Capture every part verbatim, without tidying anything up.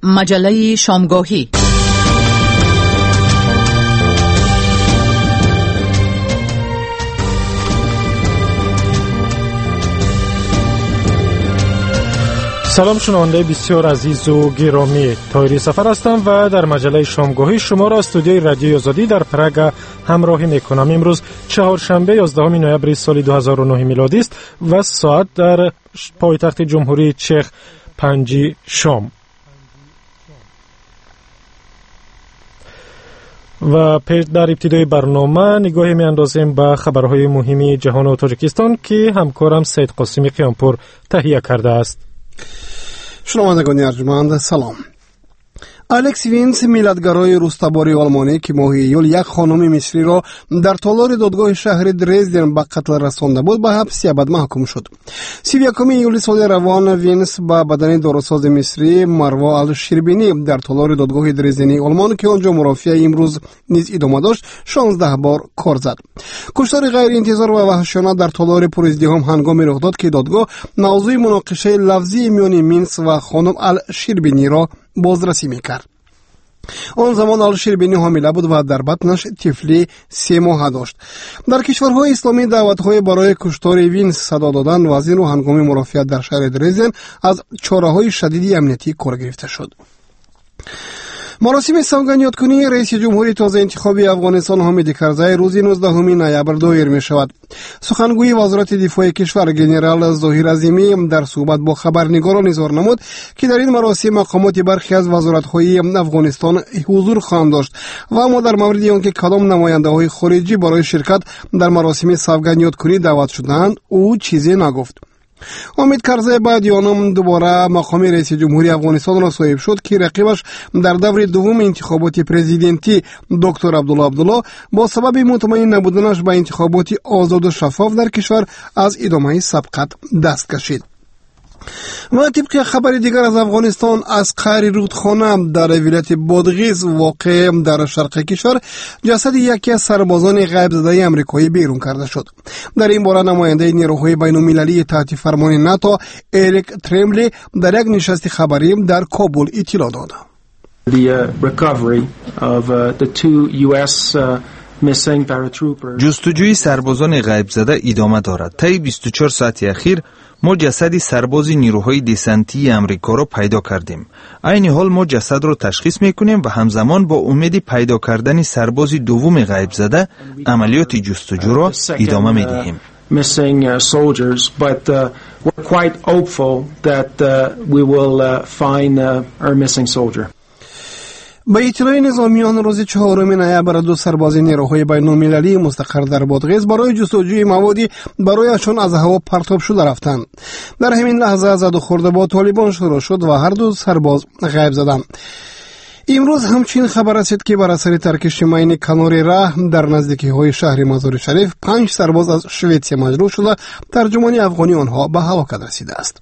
مجله شامگاهی. سلام شنونده بسیار عزیز و گرامی، طاهری سفر هستم و در مجله شامگاهی شما را استودیوی رادیوی آزادی در پراگ همراهی میکنم. امروز چهارشنبه یازدهم نوامبر سال دو هزار و نه میلادی است و ساعت در پایتخت جمهوری چک پنج شام. و پیش در ابتدای برنامه نگاهی می اندازیم به خبرهای مهمی جهان و تاجیکستان که همکارم سید قاسمی قیامپور تهیه کرده است. شنوندگان ارجمند سلام. الکس وینس، میلادگرای روستاباری آلمانی که ماه ایول یک خانم مصری را در تالار دادگاه شهر درزدن به قتل رسانده بود، به حبس ابد محکوم شد. سی و یکم ایول سال روان وینس با بدن داروساز مصری مروا الشربینی در تالار دادگاه درزدنی آلمان که آنجا مرافعه امروز نیز ادامه داشت شانزده بار کار زد. کشتار غیر انتظار و وحشیانه در تالار پرازدحام هنگامی رخ داد که دادگاه موضوع مناقشه لفظی میان وینس و خانم الشربینی را بازرسی میکرد. آن زمان الشربینی حامله بود و در بطنش طفلی سه ماه داشت. در کشورهای اسلامی دعوت‌های برای کشتار وینس صدا دادن وزیر و هنگام مرافعت در شهر درزدن از چاره‌های شدیدی امنیتی کار گرفته شد. مراسم سوگند یادکنی رئیس جمهوری تازه انتخابی افغانستان حامد کرزی روز نوزدهم نوامبر دایر می شود. سخنگوی وزارت دفاع کشور جنرال ظاهر عظیمی در صحبت با خبرنگاران اظهار نمود که در این مراسم مقامات برخی از وزارت‌های افغانستان حضور خواهند داشت و اما در مورد آنکه کدام نماینده‌های خارجی برای شرکت در مراسم سوگند یادکنی دعوت شدند او چیزی نگفت. حامد کرزی بعد آن دوباره مقام رئیس جمهوری افغانستان را صاحب شد که رقیبش در دور دوم انتخابات پرزیدنتی دکتر عبدالله عبدالله با سبب مطمئن نبودنش به انتخابات آزاد و شفاف در کشور از ادامه سبقت دست کشید. و طبق خبر دیگر از افغانستان، از قعر رودخانه در ولایت بادغیس واقع در شرق کشور جسد یکی از سربازان غیب زده آمریکایی بیرون کرده شد. در این باره نماینده نیروهای بین‌المللی تحت فرمان ناتو اریک تریملی در یک نشست خبری در کابل اطلاع داد. جستجوی سربازان غیب زده ادامه دارد. طی بیست و چهار ساعت اخیر ما جسد سرباز نیروهای دسنتی امریکا را پیدا کردیم. عین حال ما جسد را تشخیص میکنیم و همزمان با امید پیدا کردن سرباز دوم غیب زده عملیات جستجو را ادامه میدهیم. missing uh, soldiers, but uh, we're quite hopeful that uh, we will uh, find uh, our missing soldier. به اطلاع نظامیان روز چهارم نوامبر دو سرباز نیروهای بین‌المللی مستقر در بادغیس برای جستجوی موادی برایشان از هوا پرتاب شده رفتند. در همین لحظه زد و خورد با طالبان شروع شد و هر دو سرباز غیب زدند. امروز همچنین خبر رسید که بر اثر ترکش مین کنار راه در نزدیکی های شهر مزار شریف پنج سرباز از شویتسیا مجروح شده، ترجمان افغانی آنها به هلاکت رسیده است.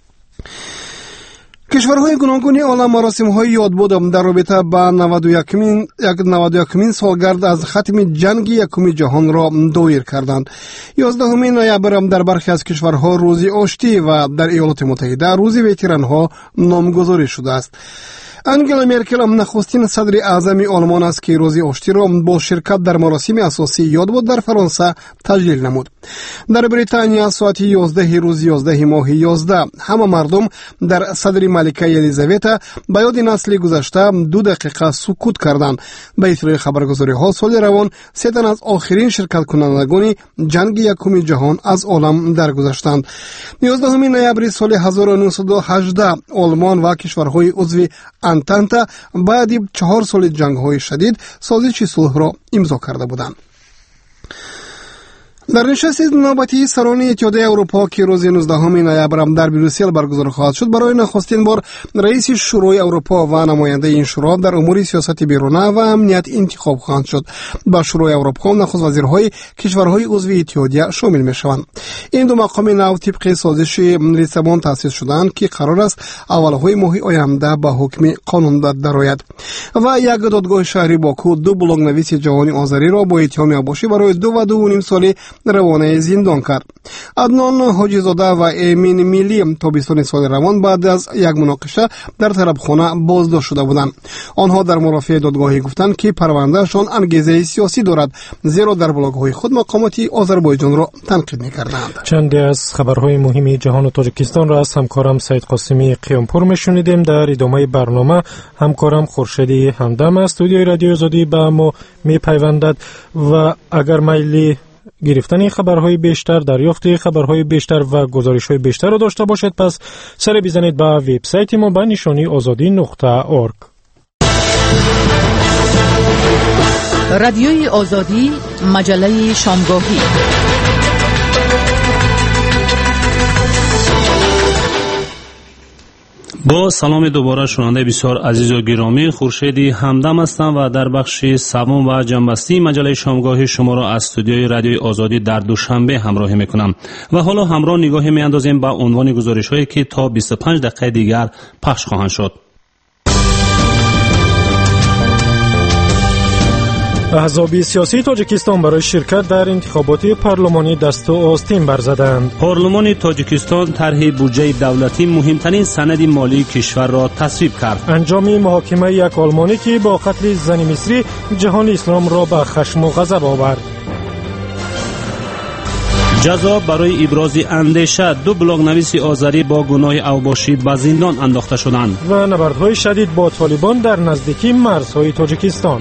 کشورهای گوناگون عالم مراسم‌های یادبود در رابطه با نود و یکمین سالگرد از ختم جنگ یکم جهان را دایر کردند. یازدهم نوامبر در برخی از کشورها روز آشتی و در ایالات متحده روز وترن‌ها نامگذاری شده است. انگلا مرکل نخستین صدر اعظم آلمان است که روز آشتی را با شرکت در مراسم اساسی یادبود در فرانسه تجلیل نمود. در بریتانیا ساعت یازده روز یازده ماه یازده همه مردم در صدر ملکه الیزابتا به یاد نسل گذشته دو دقیقه سکوت کردند. به اطلاع خبرگزاری ها سال روان سه تن از آخرین شرکت کنندگان جنگ یکم جهان از عالم درگذشتند. یازدهم نوامبر سال هزار و نهصد و هجده آلمان و کشورهای عضو انتانتا بعد چهار سال جنگ‌های شدید سازش صلح را امضا کرده بودند. در نشست نوبتی سران اتحادیه اروپا که روز نوزدهم نوامبر در بروسل برگزار خواهد شد، برای نخستین بار رئیس شورای اروپا و نماینده این شورا در امور سیاست بیرونه و امنیت انتخاب خواهند شد. با شورای اروپا نخست وزیرهای کشورهای عضو اتحادیه شامل میشوند. این دو مقام نو طبق سازش لیسابون تأسیس شدند که قرار است اولهای ماه آینده به حکم قانون درآید. و یک دادگاه شهری باکو دو بلاگ نویس جهانی آذری را با اتهام اباشی برای دو و دو و نیم ساله روانه زندان کرد. عدنان حاجی‌زاده و امین میلی تابستان سال روان بعد از یک مناقشه در طلبخانه بازداشت شده بودند. آنها در مرافعه دادگاهی گفتند که پروندهشان انگیزه سیاسی دارد، زیرا در بلاگ‌های خود مقامات آذربایجان را تنقید می‌کردند. چندی از خبرهای مهم جهان و تاجیکستان را از همکارم سید قاسمی قیامپور میشنیدیم. در ادامه برنامه همکارم خورشیدی همدم از استودیوی رادیو آزادی به ما میپیوندد و اگر میلی گرفتن خبرهای بیشتر، دریافت خبرهای بیشتر و گزارش‌های بیشتر را داشته باشد، پس سر بزنید به وبسایت ما به نشانی آزادی نقطه اورگ. رادیوی آزادی، مجله شامگاهی. با سلام دوباره شنونده بسیار عزیز و گرامی، خورشیدی همدم هستم و در بخش سوم و جنبستی مجله شامگاهی شما را از استودیوی رادیوی آزادی در دوشنبه همراهی میکنم و حالا همراه نگاهی میاندازیم به عنوان گزارش‌هایی که تا بیست و پنج دقیقه دیگر پخش خواهند شد. احزاب سیاسی تاجیکستان برای شرکت در انتخابات پارلمانی دست و آستین برزدند. پارلمان تاجیکستان طرح بودجه دولتی مهمترین سند مالی کشور را تصویب کرد. انجام محاکمه یک آلمانی که با قتل زن مصری جهان اسلام را به خشم و غضب آورد. جزا برای ابراز اندیشه، دو بلاگ‌نویس آذری با گناه اوباشی به زندان انداخته شدند. و نبردهای شدید با طالبان در نزدیکی مرزهای تاجیکستان.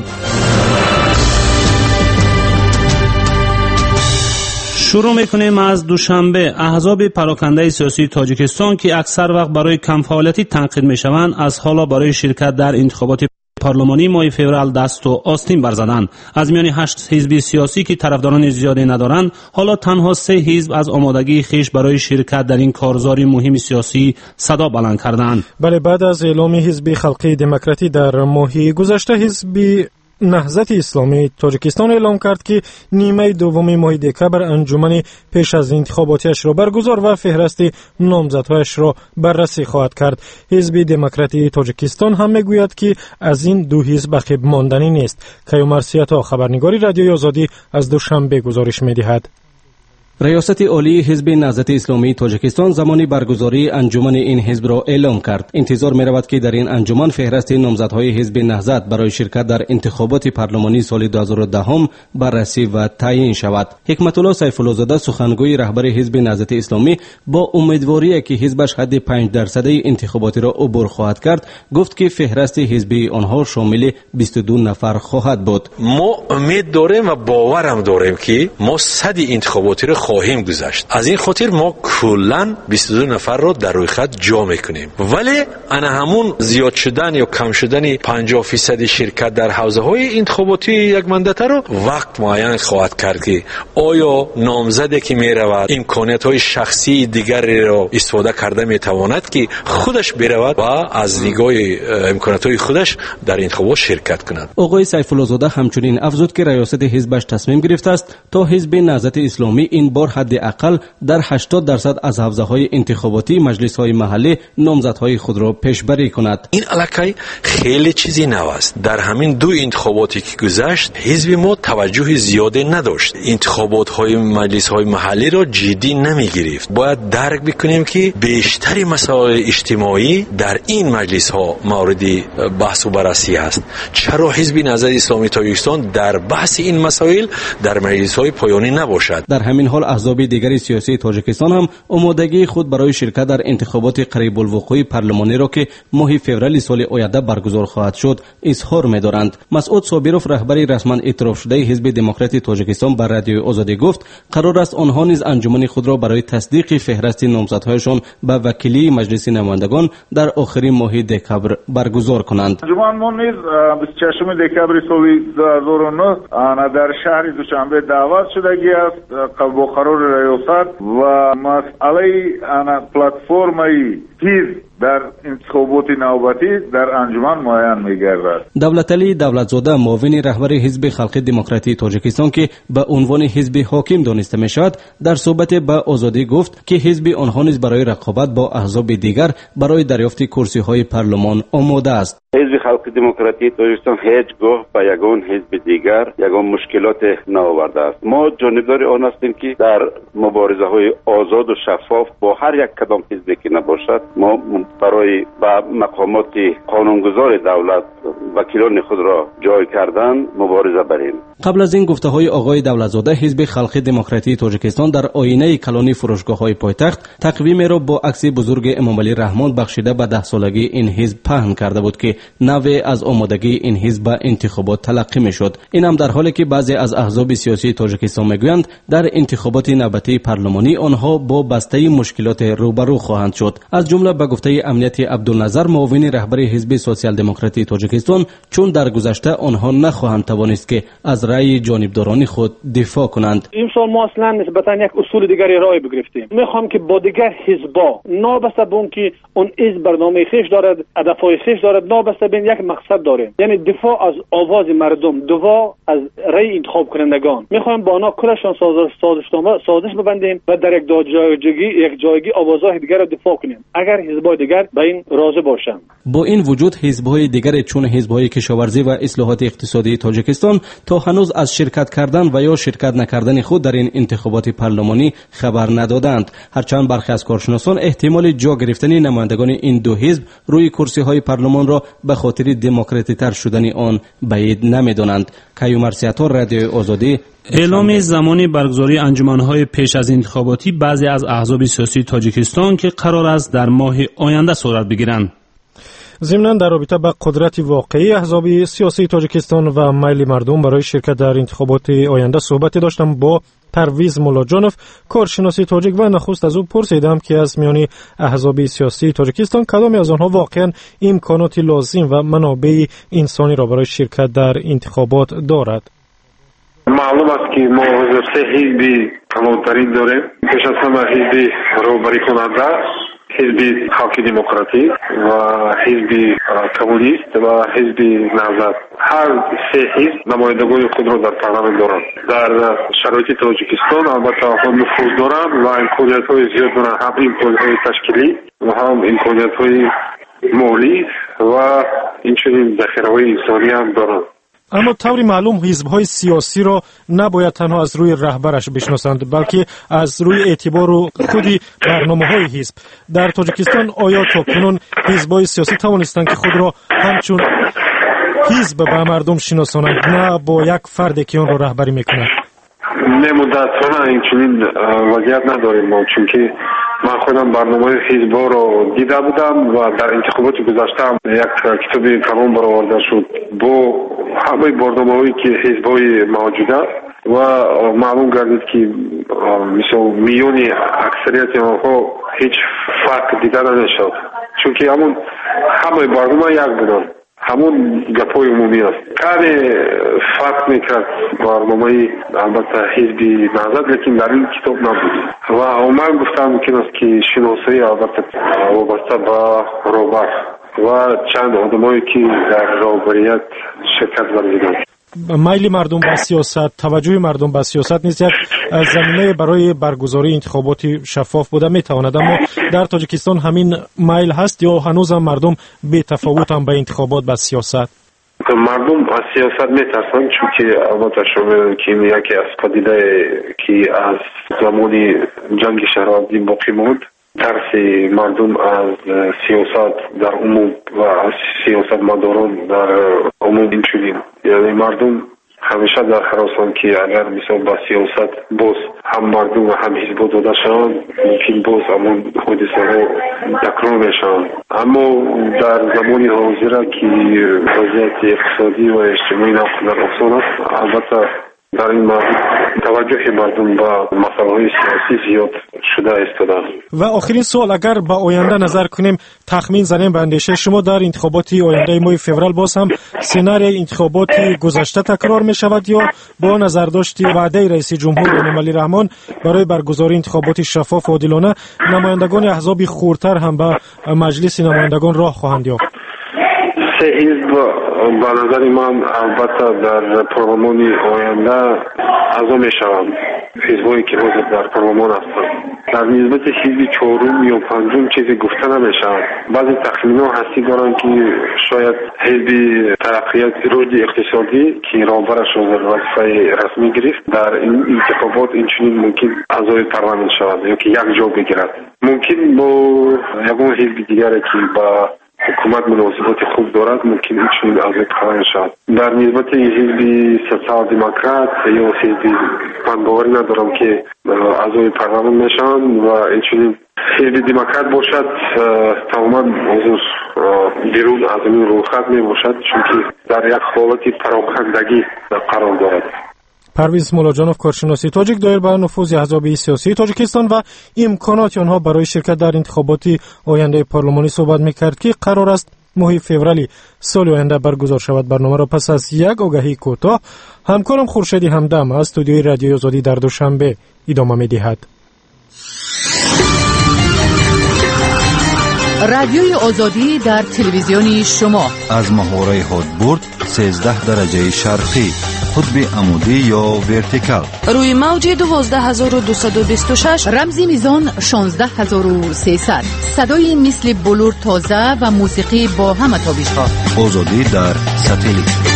شروع میکنیم از دوشنبه. احزاب پراکنده سیاسی تاجیکستان که اکثر وقت برای کم فعالیتی تنقید میشوند، از حالا برای شرکت در انتخابات پارلمانی ماه فوریه دست و آستین برزدند. از میان هشت حزب سیاسی که طرفداران زیادی ندارند، حالا تنها سه حزب از آمادگی خیش برای شرکت در این کارزار مهم سیاسی صدا بلند کردند. بله، بعد از اعلام حزب خلقی دموکراتی در ماه گذشته، حزب نهضت اسلامی تاجیکستان اعلام کرد که نیمه دوم ماه دکبر انجمن پیش از انتخاباتیش را برگزار و فهرست نامزدهایش را بررسی خواهد کرد. حزب دموکراتی تاجیکستان هم میگوید که از این دو حزب عقب ماندنی نیست. کیومرسیاتا، خبرنگاری رادیوی آزادی، از دوشنبه گزارش می‌دهد. ریاست عالی حزب نهضت اسلامی تاجیکستان زمانی برگزاری انجمن این حزب را اعلام کرد. انتظار می‌رود که در این انجمن فهرست نامزدهای حزب نهضت برای شرکت در انتخابات پارلمانی سال دو هزار و ده بررسی و تعیین شود. حکمت الله سیف‌الله زاده، سخنگوی رهبر حزب نهضت اسلامی، با امیدواری که حزبش حد پنج درصدی انتخاباتی را عبور خواهد کرد، گفت که فهرست حزبی آنها شامل بیست و دو نفر خواهد بود. ما امید داریم و باورم داریم که ما صد انتخاباتی را خواهیم گذاشت. از این خاطر ما کلاً بیست و دو نفر رو در روی خط جا میکنیم، ولی انا همون زیاد شدن یا کم شدن پنجاه درصد شرکت در حوزه های انتخاباتی یک منطقه رو وقت معین خواهد کرد که آیا نامزدی که میرود امکانات های شخصی دیگری را استفاده کرده میتواند که خودش برود و از نگاه امکانات های خودش در انتخابات شرکت کند. آقای سیف‌الله زاده همچنین افزود که ریاست حزبش تصمیم گرفته است تا حزب نهضت اسلامی این بار حداقل در هشتاد درصد از حوزه‌های انتخاباتی مجلس‌های محلی نامزدهای خود را پیشبری کند. این الکی خیلی چیزی نواست. در همین دو انتخاباتی که گذشت حزب ما توجه زیادی نداشت. انتخابات‌های مجلس‌های محلی را جدی نمی‌گرفت. باید درک بکنیم که بیشتر مسائل اجتماعی در این مجلس‌ها مورد بحث و بررسی است. چرا حزب نهضت اسلامی تاجیکستان در بحث این مسائل در مجلس‌های پایانی نباشد؟ در همین حال احزاب دیگر سیاسی تاجیکستان هم آمادگی خود برای شرکت در انتخابات قریب الوقوع پارلمانی را که ماه فوریه سال آینده برگزار خواهد شد اظهار می‌دارند. مسعود صابروف، رهبر رسما اعتراف شده حزب دموکراتی تاجیکستان، بر رادیو آزادی گفت قرار است آنها نیز انجمن خود را برای تصدیق فهرست نامزدهایشان به وکیلی مجلس نمایندگان در آخرین ماه دکبر برگزار کنند. انجمن ما نیز بیست و ششم دکبر سال دو هزار و نه در شهر دوشنبه دعوت شدگی است با قرار ریاست و مسئله انا پلتفرمی حزب در انتخابات نوبتی در انجمن معین می‌گردد. دولتعلی دولتزاده معاون رهبر حزب خلق دموکراتی تاجیکستان که به عنوان حزب حاکم دانسته می‌شود در صحبت به آزادی گفت که حزب آنها نیز برای رقابت با احزاب دیگر برای دریافت کرسی‌های پارلمان آماده است. حزب خلق دموکراتی تاجیکستان هیچگاه به یگان حزب دیگر یگان مشکلات نآورده است. ما جانبدار آن هستیم که در مبارزه های آزاد و شفاف با هر یک کدام حزبی که نباشد ما برای به مقامات قانونگذار دولت وکیلان خود را جای کردن مبارزه بریم. قبل از این گفته‌های آقای دولتزاده حزب خلق دموکراتی تاجیکستان در آینه کلانی فروشگاه‌های پایتخت تقویمی را با عکس بزرگ امام علی رحمان بخشیده به ده سالگی این حزب پهن کرده بود که نوع از آمادگی این حزب به انتخابات تلقی می‌شد. این هم در حالی که بعضی از احزاب سیاسی تاجیکستان می‌گویند در انتخابات نوبتی پارلمانی آنها با بسته مشکلات روبرو خواهند شد. از جمله به گفته امنیت عبدالنظر معاون رهبر حزب سوسیال دموکراتی تاجیکستان چون در گذشته آنها نخواهند توانست که از رأی جانبداران خود دفاع کنند. این سال ما اصلا نسبتا یک اصول دیگری رای بگرفتیم. میخوام که با دیگر حزبا نابسته به اون که اون حزب برنامه خویش دارد، هدفهای خویش دارد، نابسته به یک مقصد داریم، یعنی دفاع از آواز مردم، دفاع از رأی انتخاب کنندگان. میخوایم با آنها کلشان سازشنامه سازش ببندیم و در یک جایگی یک جایگی آوازهای دیگر را دفاع کنیم اگر حزبای دیگر به این راضی باشند. با این وجود حزب‌های دیگر چون حزب‌های کشاورزی و اصلاحات اقتصادی تاجیکستان تا هنوز از شرکت کردن و یا شرکت نکردن خود در این انتخابات پارلمانی خبر ندادند. هرچند برخی از کارشناسان احتمال جا گرفتن نمایندگان این دو حزب روی کرسی‌های پارلمان را به خاطر دموکراتی‌تر شدن آن بعید نمی‌دانند. کیومرث ستار، رادیو آزادی. اعلام زمانی برگزاری انجمن‌های پیش از انتخاباتی بعضی از احزاب سیاسی تاجیکستان که قرار است در ماه آینده صورت بگیرند. ضمناً در رابطه با قدرت واقعی احزاب سیاسی تاجیکستان و میل مردم برای شرکت در انتخابات آینده صحبت داشتم با پرویز مولاجانوف، کارشناس تاجیک، و نخست از او پرسیدم که از میان احزاب سیاسی تاجیکستان کدام از آنها واقعاً امکانات لازم و منابع انسانی را برای شرکت در انتخابات دارد. معلوم است که ما سه حزب کلانترین داریم. پیش از همه حزب رهبری کننده، حزب خلق دموکراتی و حزب کمونیست و حزب نهضت. هر سه حزب نمایندگان خود را در پارلمان دارند. در شرایط تاجیکستان البته آنها نفوذ دارند و امکانیت‌های زیاد دارند، هم امکانیت‌های تشکیلی و هم امکانیت‌های مالی و اینچنین ذخیره‌های انسانی هم دارند. اما طوری معلوم حزب‌های سیاسی را نباید تنها از روی رهبرش بشناسند، بلکه از روی اعتبار و خودی برنامه‌های حزب. در تاجیکستان آیا تاکنون حزب‌های سیاسی توانستند که خود را همچون حزب به مردم شناسانند، نه با یک فردی که آن را رهبری می‌کند؟ نه، متأسفانه اینچنین وضعیت نداریم ما، چون که من خودم برنامه حزب‌ها رو دیده بودم و در انتخابات گذشته هم یک کتابی کلان برآورده شد با همه برنامه‌هایی که حزب‌های موجوده و معلوم گردید که مثلا میون اکثریت آنها هیچ فرق دیده نمی‌شد، چون که همون همه برنامه یک بودن، همون گپای عمومی است. کاری فرق میکرد برنامه البته حزب نهضت، لیکن در این کتاب نبود و من گفتم ممکن است که شناسایی البته وابسته به رهبر و چند آدمایی که در رهبریت شرکت ورزیدند. میل مردم به سیاست، توجه مردم به سیاست نیز یک زمینه برای برگزاری انتخابات شفاف بوده میتواند، اما در تاجیکستان همین میل هست یا هنوز هم مردم بی تفاوت هم به انتخابات به سیاست؟ مردم از سیاست میترسند، چون که البته شما که یکی از پدیده که از زمانی جنگ شهروندی باقی موند، ترس مردم از سیاست در عموم و از سیاست مداران در عموم اینچنین، یعنی مردم همیشه در خراسان که اگر مثلا با سیاست باز هم مردم و هم حزب داده شوند ممکن باز همون حادثه ها تکرار میشوند. اما در زمان حاضر که وضعیت اقتصادی و اجتماعی نقص در آسان است، البته در این مورد توجه مردم با مسائل سیاسی زیاد شده ایستاده. و آخرین سوال، اگر با آینده نظر کنیم، تخمین زنیم به اندیشه شما در انتخابات آینده ماه فوریه باز هم سناریوی انتخابات گذشته تکرار می شود یا با نظرداشت وعده رئیس جمهور انومالی رحمان برای برگزاری انتخابات شفاف و عادلانه نمایندگان احزاب خردتر هم به مجلس نمایندگان راه خواهند یافت؟ سه حزب به نظر من البته در پارلمان آینده اعضا می شوند، حزبایی که روز در پارلمان هستند. در نسبت حزب چهارم یا پنجم چیزی گفته نمی شود. بعضی تخمین‌ها هستی دارند که شاید حزب ترقیات رشد اقتصادی که رهبرش را در وظیفه رسمی گرفت در این انتخابات اینچنین ممکن اعضای پارلمان شود یا که یک جا بگیرد. ممکن با یگان حزب دیگری که با حکومت مناسبات خوب دارد ممکن اینچنین اعضای پارلمان شود. در نسبت حزب سوسیال دموکرات یا حزب من باور ندارم که اعضای پارلمان میشن و اینچنین حزب دموکرات باشد تماما حضور بیرون از این رویخط می باشد، چون که در یک حالت پراکندگی قرار دارد. پرویز مولاجانوف، کارشناسی تاجیک، دایر بر نفوذ احزاب سیاسی تاجیکستان و امکانات آنها برای شرکت در انتخابات آینده پارلمانی صحبت می‌کرد که قرار است ماه فوریه سال آینده برگزار شود. برنامه را پس از یک آگهی کوتاه همکارم خورشیدی همدم از استودیوی رادیوی آزادی در دوشنبه ادامه می‌دهد. رادیوی آزادی در تلویزیون شما از محوره هادبورد سیزده درجه شرقی، قطب عمودی یا ورتیکال، روی موج دوازده هزار و دویست و بیست و شش، رمزی میزان شانزده هزار و سیصد، صدای مثل بلور تازه و موسیقی با همه تابش‌ها. آزادی در ساتلیت.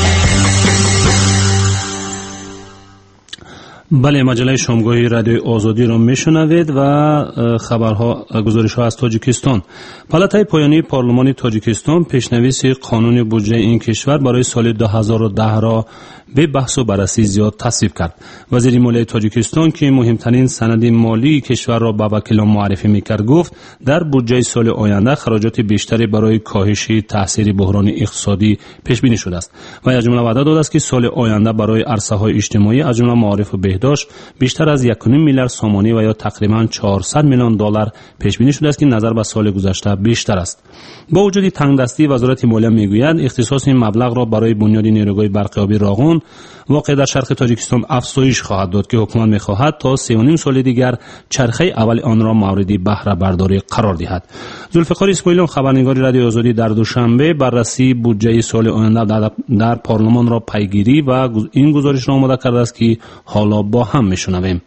بله، مجله شامگاهی رادیوی آزادی را میشنوید و خبرها گزارش‌ها از تاجیکستان. پالاتای پایانی پارلمان تاجیکستان پیشنویس قانون بودجه این کشور برای سال دو هزار و ده را به بحث و بررسی زیاد تصویب کرد. وزیر مالیه تاجیکستان که مهمترین سند مالی کشور را به وکیلان معرفی میکرد گفت در بودجه سال آینده خراجات بیشتری برای کاهش تاثیر بحران اقتصادی پیش بینی شده است و از جمله وعده داده است که سال آینده برای عرصه‌های اجتماعی از جمله معارف و بهداشت بیشتر از یک و نیم میلیارد سومانی و یا تقریباً چهارصد میلیون دلار پیش بینی شده است که نظر به سال گذشته بیشتر است. با وجود تنگدستی وزارت مالیه میگوید اختصاص این مبلغ را برای بنیاد نیروگاه برقیابی راغون واقع در شرق تاجیکستان افزایش خواهد داد که حکومت می‌خواهد تا سه و نیم سال دیگر چرخه اول آن را مورد بهره برداری قرار دهد. ذوالفقار اسماعیلیان، خبرنگار رادیو آزادی، در دوشنبه بررسی بودجه سال آینده در, در پارلمان را پیگیری و این گزارش را آماده کرده است که حالا با هم میشنویم.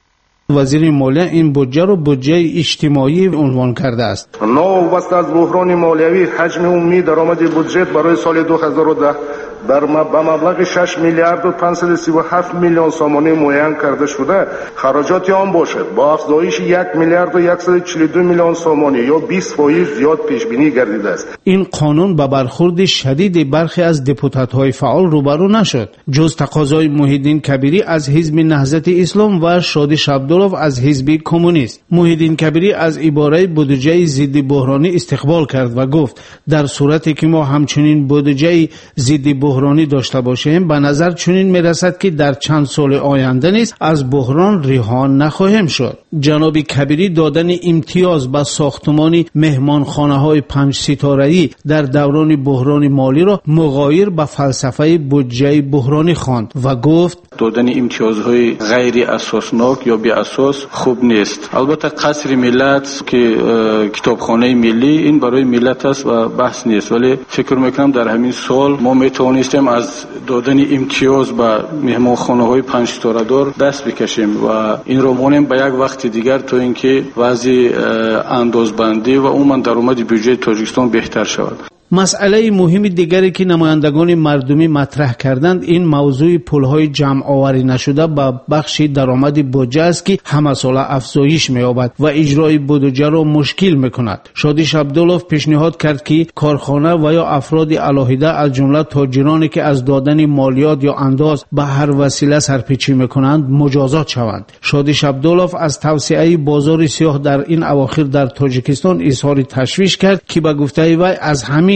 وزیر مالیه این بودجه رو بودجه اجتماعی عنوان کرده است. نوبت از بحران مالیوی حجم عمومی درآمد بودجه برای سال دو هزار و ده در به مبلغ شش میلیارد و پانصد و سی و هفت میلیون سومانی معین کرده شده. خراجات آن باشد با افزایش یک میلیارد و صد و چهل و دو میلیون سومانی یا بیست فاصله پنج زیاد پیش بینی گردیده است. این قانون با برخورد شدید برخی از دپوتات‌های فعال روبرو نشد. جز تقاضای محیدین کبیری از حزب نهضت اسلام و شادی عبدالله از حزب کمونیست. محیدین کبیری از عباره بودجه ضد بحرانی استقبال کرد و گفت در صورتی که ما همچنین بودجه ضد بحرانی داشته باشیم به نظر چنین میرسد که در چند سال آینده نیز از بحران رها نخواهیم شد. جناب کبیری دادن امتیاز به ساختمان مهمانخانه‌های پنج ستاره‌ای در دوران بحران مالی را مغایر به فلسفه بودجه بحرانی خواند و گفت دادن امتیازهای غیر اساسناک یا بی اساس خوب نیست. البته قصر ملت که کتابخانه ملی این برای ملت است و بحث نیست، ولی فکر میکنم در همین سال ما میتوانستیم از دادن امتیاز به مهمانخانه‌های پنج ستاره دار دست بکشیم و این رو مانیم به یک وقت دیگر تا اینکه وضع اندازبندی و عموما درآمد بودجه تاجیکستان بهتر شود. مسئله مهم دیگری که نمایندگان مردمی مطرح کردند این موضوع پولهای جمع آوری نشده با بخش درآمد بودجه است که همه ساله افزایش می‌یابد و اجرای بودجه را مشکل می‌کند. شادی عبدالله پیشنهاد کرد که کارخانه و یا افراد علاهیده از جمله تاجرانی که از دادن مالیات یا انداز به هر وسیله سرپیچی می‌کنند مجازات شوند. شادی عبدالله از توسعه بازار سیاه در این اواخر در تاجیکستان اظهار تشویش کرد که به گفته وی از همین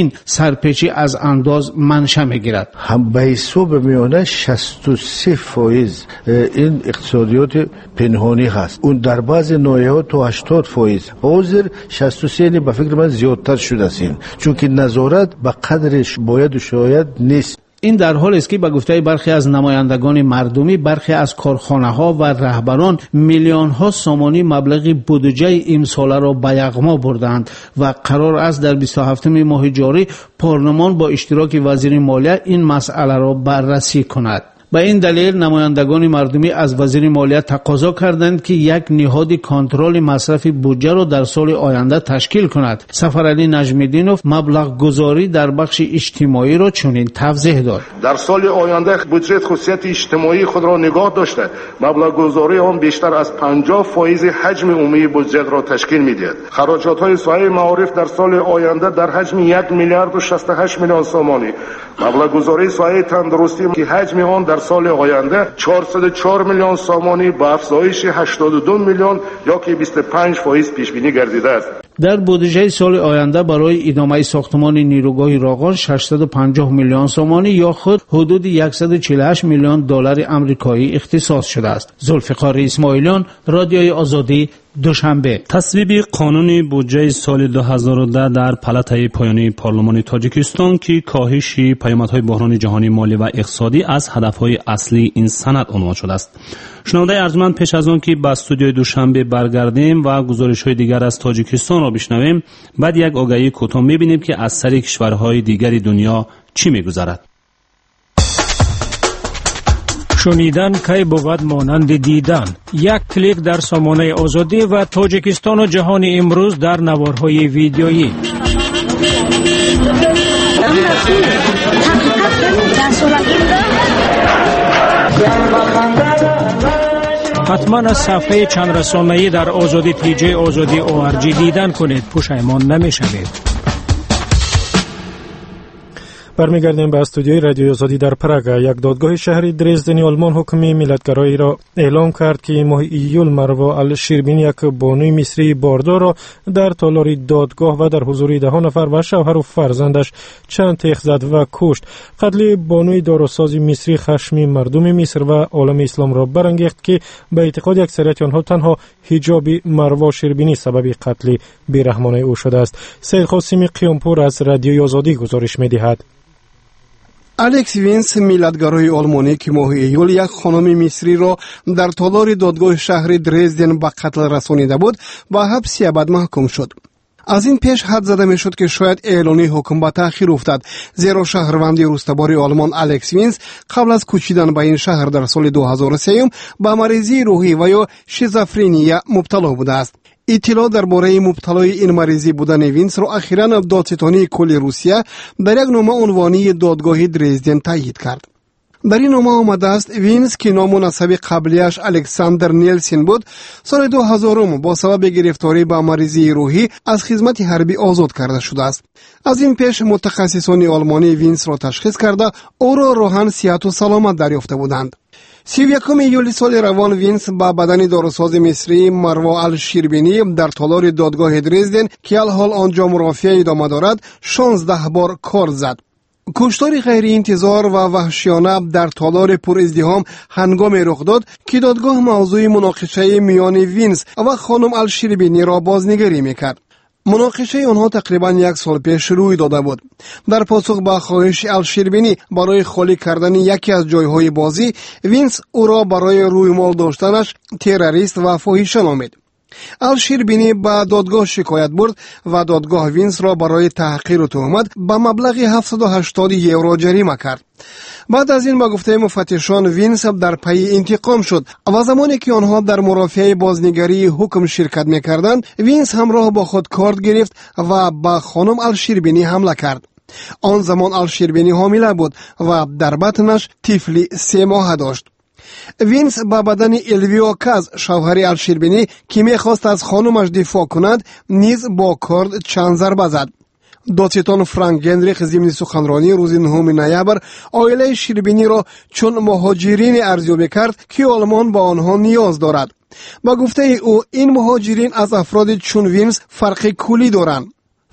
این سرپیچی از انداز منشأ میگیرد. هم به حساب میانه شصت و سه فایز این اقتصادیات پنهانی هست، اون در بعض ناحیه‌ها تا هشتاد فایز. حاضر شصت و سه به فکر من زیادتر شده است، چون که نظارت به قدرش باید و شاید نیست. این در حالی است که به گفته برخی از نمایندگان مردمی، برخی از کارخانه‌ها و رهبران میلیون‌ها سامانی مبلغ بودجه امساله را به یغما بردند و قرار است در بیست و هفتم ماه جاری پارلمان با اشتراک وزیر مالیه این مسئله را بررسی کند. به این دلیل نمایندگان مردمی از وزیر مالیه تقاضا کردند که یک نهاد کنترل مصرف بودجه را در سال آینده تشکیل کند. سفرعلی نجمیدینوف مبلغ گذاری در بخش اجتماعی را چنین توضیح داد: در سال آینده بودجه خصوصیت اجتماعی خود را نگاه داشته مبلغ گذاری آن بیشتر از پنجاه فایز حجم عمومی بودجه را تشکیل می‌دهد. خراجات های سایه معارف در سال آینده در حجم یک میلیارد و شصت و هشت میلیون سامانی، مبلغ گذاری سایه تندرستی که حجم آن در سال آینده چهارصد و چهار میلیون سامانی با افزایش هشتاد و دو میلیون یا که بیست و پنج فایز پیش بینی گردیده است. در بودجه سال آینده برای ادامه ساختمان نیروگاه راغان ششصد و پنجاه میلیون سامانی یا خود حدود صد و چهل و هشت میلیون دلار آمریکایی اختصاص شده است. ذوالفقار اسماعیلیان، رادیوی آزادی، دوشنبه. تصویب قانون بودجه سال دو هزار و ده در پلاتای پایانی پارلمان تاجیکستان که کاهش پیامدهای بحران جهانی مالی و اقتصادی از هدفهای اصلی این سند عنوان شده است. شنونده ارجمند، پیش از آن که به استودیوی دوشنبه برگردیم و گزارش‌های دیگر از تاجیکستان را بشنویم، بعد یک آگهی کوتاه می‌بینیم که از سر کشورهای دیگر دنیا چی می‌گذرد. شنیدن کی بود مانند دیدن. یک کلیک در سامانه آزادی و تاجیکستان و جهان امروز در نوارهای ویدیویی. حتما از صفحه چند رسانه‌ای در آزادی تی جی آزادی او آر جی دیدن کنید، پشیمان نمی‌شوید. برمیگردیم به استودیوی رادیوی آزادی در پراگ. یک دادگاه شهری درزدن آلمان حکم ملتگرایی را اعلام کرد که ماه ایول مروا الشیربینی، یک بانوی مصری باردار را در تالار دادگاه و در حضور ده نفر و شوهر و فرزندش چند تیغ زد و کشت. قتل بانوی داروساز مصری خشم مردم مصر و عالم اسلام را برانگیخت که به اعتقاد اکثریت آنها تنها حجاب مروا شیربینی سبب قتل بیرحمانه او شده است. سید قاسمی قیامپور از رادیوی آزادی گزارش می‌دهد. الکس وینس میلادگرای آلمانی که ماه ایول یک خانم مصری را در تالار دادگاه شهر درزدن به قتل رسانیده بود با حبس ابد محکوم شد. از این پیش حد زده می شد که شاید اعلانی حکم به تأخیر افتد، زیرا شهروند روستابار آلمان الکس وینس قبل از کوچیدن به این شهر در سال دو هزار و سه به مریضی روحی و یا شیزوفرنیا مبتلا بوده است. اطلاع درباره مبتلای این مریضی بودن وینس را اخیراً دادستانی کل روسیه در یک نامه عنوانی دادگاه درزدن تایید کرد. در این نامه آمده است وینس که نام و نسب قبلیش الکساندر نیلسن بود، سال دو هزار با سبب گرفتاری به مریضی روحی از خدمت حربی آزاد کرده شده است. از این پیش متخصصان آلمانی وینس را تشخیص کرده او را روحاً صحت و سلامت دریافته بودند. سی و یکم ایولی سال روان وینس با بدن داروساز مصری مروا الشیربینی در تالار دادگاه درزدن که الحال آنجا مرافعه ادامه دارد شانزده بار کار زد. کشتار غیر انتظار و وحشیانه در تالار پر ازدحام هنگام رخ داد که دادگاه موضوع مناقشه میان وینس و خانم الشیربینی را بازنگری میکرد. مناقشه آنها تقریبا یک سال پیش روی داده بود. در پاسخ به خواهش الشیربینی برای خالی کردن یکی از جایهای بازی، وینس او را برای رویمال داشتنش تروریست و فاحشه نامید. الشیربینی به دادگاه شکایت برد و دادگاه وینس را برای تحقیر و تهمت به مبلغ هفتصد و هشتاد یورو جریمه کرد. بعد از این با گفته مفتشان وینس در پی انتقام شد و زمانی که آنها در مرافعه بازنگری حکم شرکت می‌کردند، وینس همراه با خود کارت گرفت و به خانم الشیربینی حمله کرد. آن زمان الشیربینی حامله بود و در بطنش طفلی سه ماه داشت. وینس با بدن الویا کاز شوهر الشیربینی که میخواست از خانمش دفاع کند نیز با کارد چند ضربه زد. دادستان فرانک گندریخ ضمن سخنرانی روز نهم نوامبر عائله شیربینی را چون مهاجرین ارزیابی کرد که آلمان با آنها نیاز دارد. با گفته او این مهاجرین از افراد چون وینس فرق کلی دارند.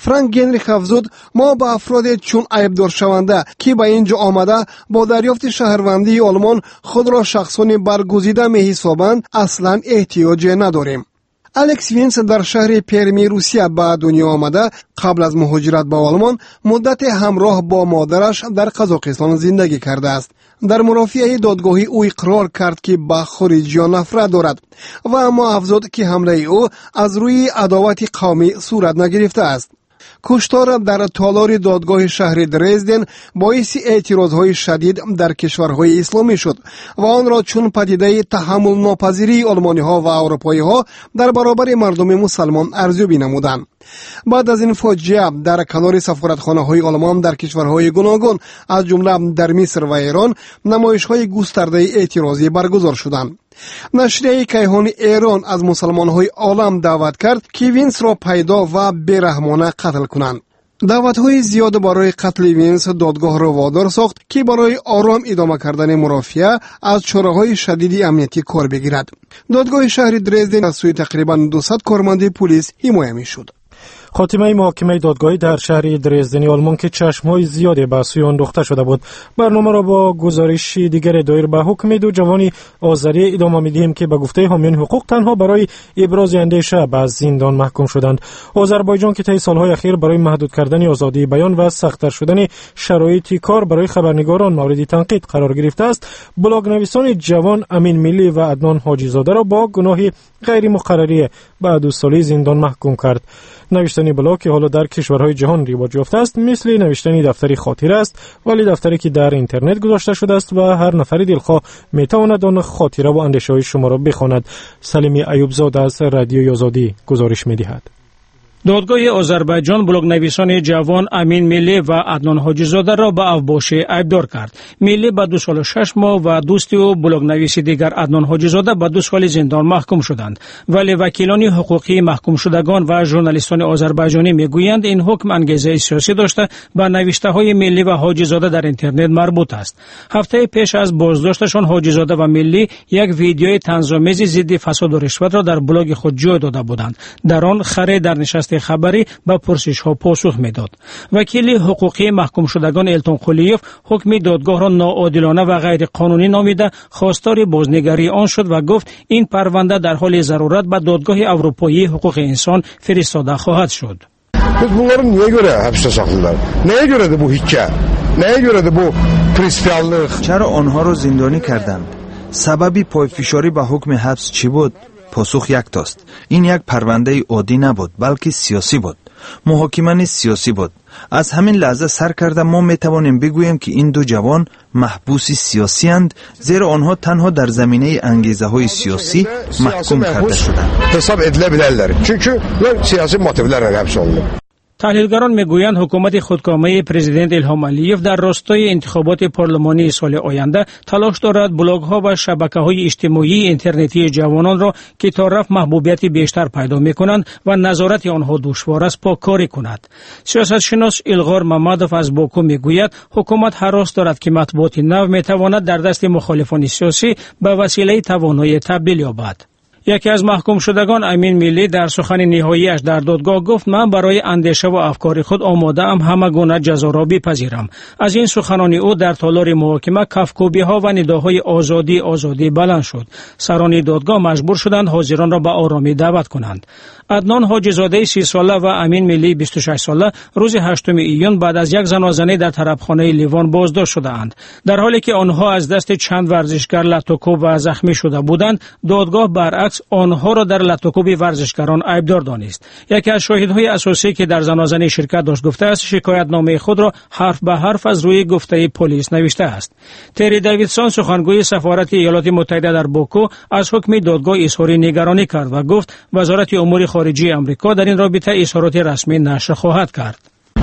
فرانک گنریخ افزود ما با افراد چون عیبدار شونده که به اینجا آمده با دریافت شهروندی آلمان خود را شخصان برگزیده می حسابند اصلا احتیاج نداریم. الکس وینس در شهر پرمی روسیه به دنیا آمده. قبل از مهاجرت به آلمان مدت همراه با مادرش در قزاقستان زندگی کرده است. در مرافعه دادگاهی او اقرار کرد که به خارجیان نفرت دارد و اما افزود که حمله او از روی عداوت قومی صورت نگرفته است. کشتار در تالار دادگاه شهر درزدن باعث اعتراضهای شدید در کشورهای اسلامی شد و آن را چون پدیده تحمل ناپذیری آلمانی ها و اروپایی ها در برابر مردم مسلمان ارزیابی نمودند. بعد از این فاجعه در کنار سفارتخانه های آلمان در کشورهای گوناگون از جمله در مصر و ایران نمایش های گسترده اعتراضی برگزار شدند. نشریه کیهان ایران از مسلمان های عالم دعوت کرد که وینس را پیدا و بیرحمانه قتل کنند. دعوت های زیاد برای قتل وینس دادگاه را وادار ساخت که برای آرام ادامه کردن مرافعه از چاره‌های شدید امنیتی کار بگیرد. دادگاه شهر درزدن از سوی تقریباً دویست کارمند پلیس حمایت می‌شد. خاتمه محاکمه دادگاهی در شهر درزدن آلمان که چشم‌های زیادی به سوی آن دوخته شده بود. برنامه را با گزارش دیگر دایر به حکم دو جوانی آذری ادامه می‌دهیم که به گفته حامیان حقوق تنها برای ابراز اندیشه به زندان محکوم شدند. آذربایجان که طی سال‌های اخیر برای محدود کردن آزادی بیان و سخت‌تر شدن شرایط کار برای خبرنگاران مورد تنقید قرار گرفته است، بلاگ‌نویسان جوان امین ملی و عدنان حاجی‌زاده را با گناه غیر مقرری به دو سالی زندان محکوم کرد. نوشتن بلاگ که حالا در کشورهای جهان رواج یافته است مثل نوشتن دفتری خاطره است، ولی دفتری که در اینترنت گذاشته شده است و هر نفر دلخواه میتواند آن خاطره و اندیشه‌های شما را بخواند. سلیمی ایوبزاده از رادیو آزادی گزارش می‌دهد. دادگاه آذربایجان بلاگ‌نویسان جوان امین ملی و عدنان حاجی‌زاده را به اوباش ایبدار کرد. ملی به دو سال و شش ماه و دوست او بلاگ‌نویس دیگر عدنان حاجی‌زاده به دو سال زندان محکوم شدند، ولی وکیلان حقوقی محکوم شدگان و ژورنالیستان آذربایجانی میگویند این حکم انگیزه سیاسی داشته به نوشته‌های ملی و حاجی‌زاده در اینترنت مربوط است. هفته پیش از بازداشتشان حاجی‌زاده و ملی یک ویدیوی طنزآمیز ضد فساد و رشوت را در بلاگ خود جای داده بودند. در آن خره در نشست خبری به پرسش ها پاسخ میداد. وکیل حقوقی محکوم شدگان التون خولیوف حکم دادگاه را ناعادلانه و غیر قانونی نامیده خواستار بازنگری آن شد و گفت این پرونده در حال ضرورت به دادگاه اروپایی حقوق انسان فرستاده خواهد شد. Biz bunları niye göre hapiste sakladılar? Neye göre de bu hikaye? Neye göre de bu prinsipiallik? چرا آنها را زندانی کردند؟ سببی پایفشاری به حکم حبس چی بود؟ پاسخ یک تاست. این یک پرونده عادی نبود بلکه سیاسی بود. محاکمه سیاسی بود. از همین لحظه سر کرده ما می توانیم بگوییم که این دو جوان محبوس سیاسی اند، زیرا آنها تنها در زمینه انگیزه های سیاسی محکوم کرده شدند. حساب edilebilirler. Çünkü siyasi motivlerle hapis olundu. تحلیلگران میگویند حکومت خودکامه پرزیدنت الهام علیوف در راستای انتخابات پارلمانی سال آینده تلاش دارد بلاگ ها و شبکه های اجتماعی اینترنتی جوانان را که تا رفت محبوبیت بیشتر پیدا میکنند و نظارت آنها دشوار است پاککاری کند. سیاستشناس الغار ممدوف از باکو میگوید حکومت هراس دارد که مطبوعات نو میتواند در دست مخالفان سیاسی به وسیله توانایی تبدیل یابد. یکی از محکوم شدگان امین ملی در سخن نهاییش در دادگاه گفت من برای اندیشه و افکار خود آماده ام همه گونه جزا را بپذیرم. از این سخنان او در تالار محاکمه کفکوبی ها و نداهای آزادی آزادی بلند شد. سران دادگاه مجبور شدند حاضران را به آرامی دعوت کنند. عدنان حاجی‌زاده سی ساله و امین ملی بیست و شش ساله روز هشتم ایون بعد از یک زنازنه در طرفخانه لیوان بازداشت شدند. در حالی که آنها از دست چند ورزشکار لطوکوب و زخمی شده بودند، دادگاه برعکس آنها را در لطوکوبی ورزشکاران عیبدار دانست. یکی از شاهدهای اساسی که در زنازنه شرکت داشت گفته است شکایتنامه خود را حرف به حرف از روی گفته پلیس نوشته است. تری دیویدسون سخنگوی سفارت ایالات متحده در باکو از حکم دادگاه اظهار نگرانی کرد و گفت وزارت امور خارجه آمریکا در این رابطه اظهارات رسمی نشر خواهد کرد.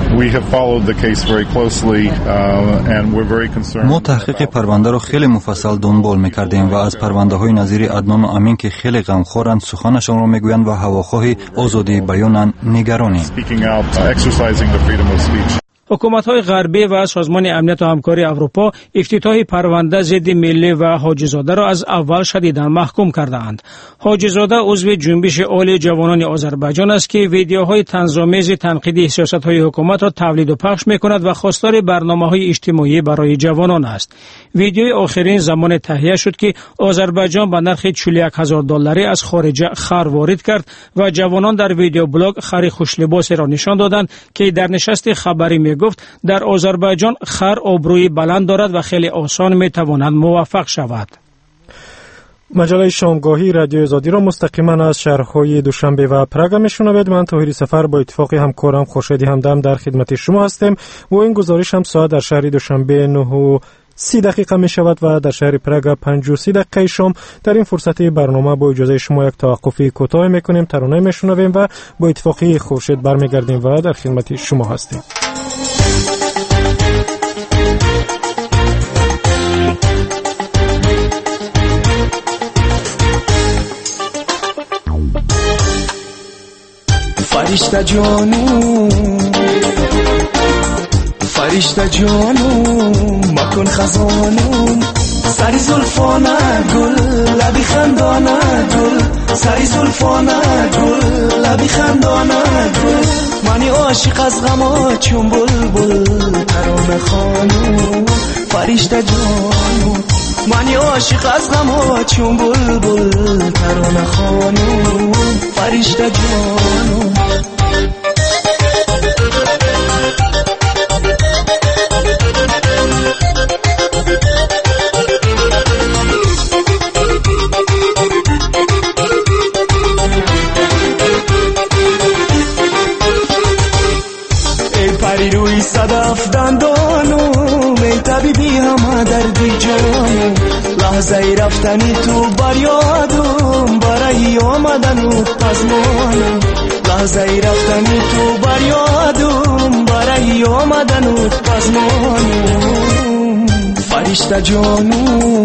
ما تحقیق پرونده را خیلی مفصل دنبال می‌کردیم و از پرونده های نظیر عدنان و امین که خیلی غمخوارند سخنشان را میگویند و هواخواه آزادی بیانند نگرانیم. حکومت‌های غربی و سازمان امنیت و همکاری اروپا افتتاح پرونده ضد ملی و حاجی‌زاده را از اول شدیداً محکوم کردند. حاجی‌زاده عضو جنبش عالی جوانان آذربایجان است که ویدیوهای طنزآمیز تنقیدی سیاست‌های حکومت را تولید و پخش می‌کند و خواستار برنامه‌های اجتماعی برای جوانان است. ویدیوی آخرین زمان تهیه شد که آذربایجان به نرخ چهل و یک هزار دلاری از خارج خر وارد کرد و جوانان در ویدیو بلاگ خر خوشلباسی را نشان دادند که در نشست خبری میگفت در آذربایجان خر آبروی بلند دارد و خیلی آسان میتواند موفق شود. مجله شامگاهی رادیو آزادی را مستقیما از شهرهای دوشنبه و پراگ میشنوید. من طاهری سفر با اتفاق همکارم خورشیدی همدم در خدمت شما هستیم و این گزارش هم ساعت در شهر دوشنبه نه و سی دقیقه می شود و در شهر پراگ پنج و سی دقیقه شام. در این فرصت برنامه با اجازه شما یک توقفی کوتاه میکنیم، ترانه میشنویم و با اتفاقی خورشید برمیگردیم و در خدمت شما هستیم. فرشته جانو فرشته جانو مکن خزانو سری زلفانه گل لبی خندانه گل سری زلفانه گل لبی خندانه گل منی عاشق از غما چون بلبل ترانه خانو فرشته جانو منی عاشق از غما چون بلبل ترانه خانو فرشته جانو ای پری روی صدف دندانو می طبیبی همه دردی جانو لحظه ای رفتنی تو بر یادم برای آمدن و پزمانو لحظه ای رفتنی تو بر یادم برای آمدن و پزمانو فرشته جانو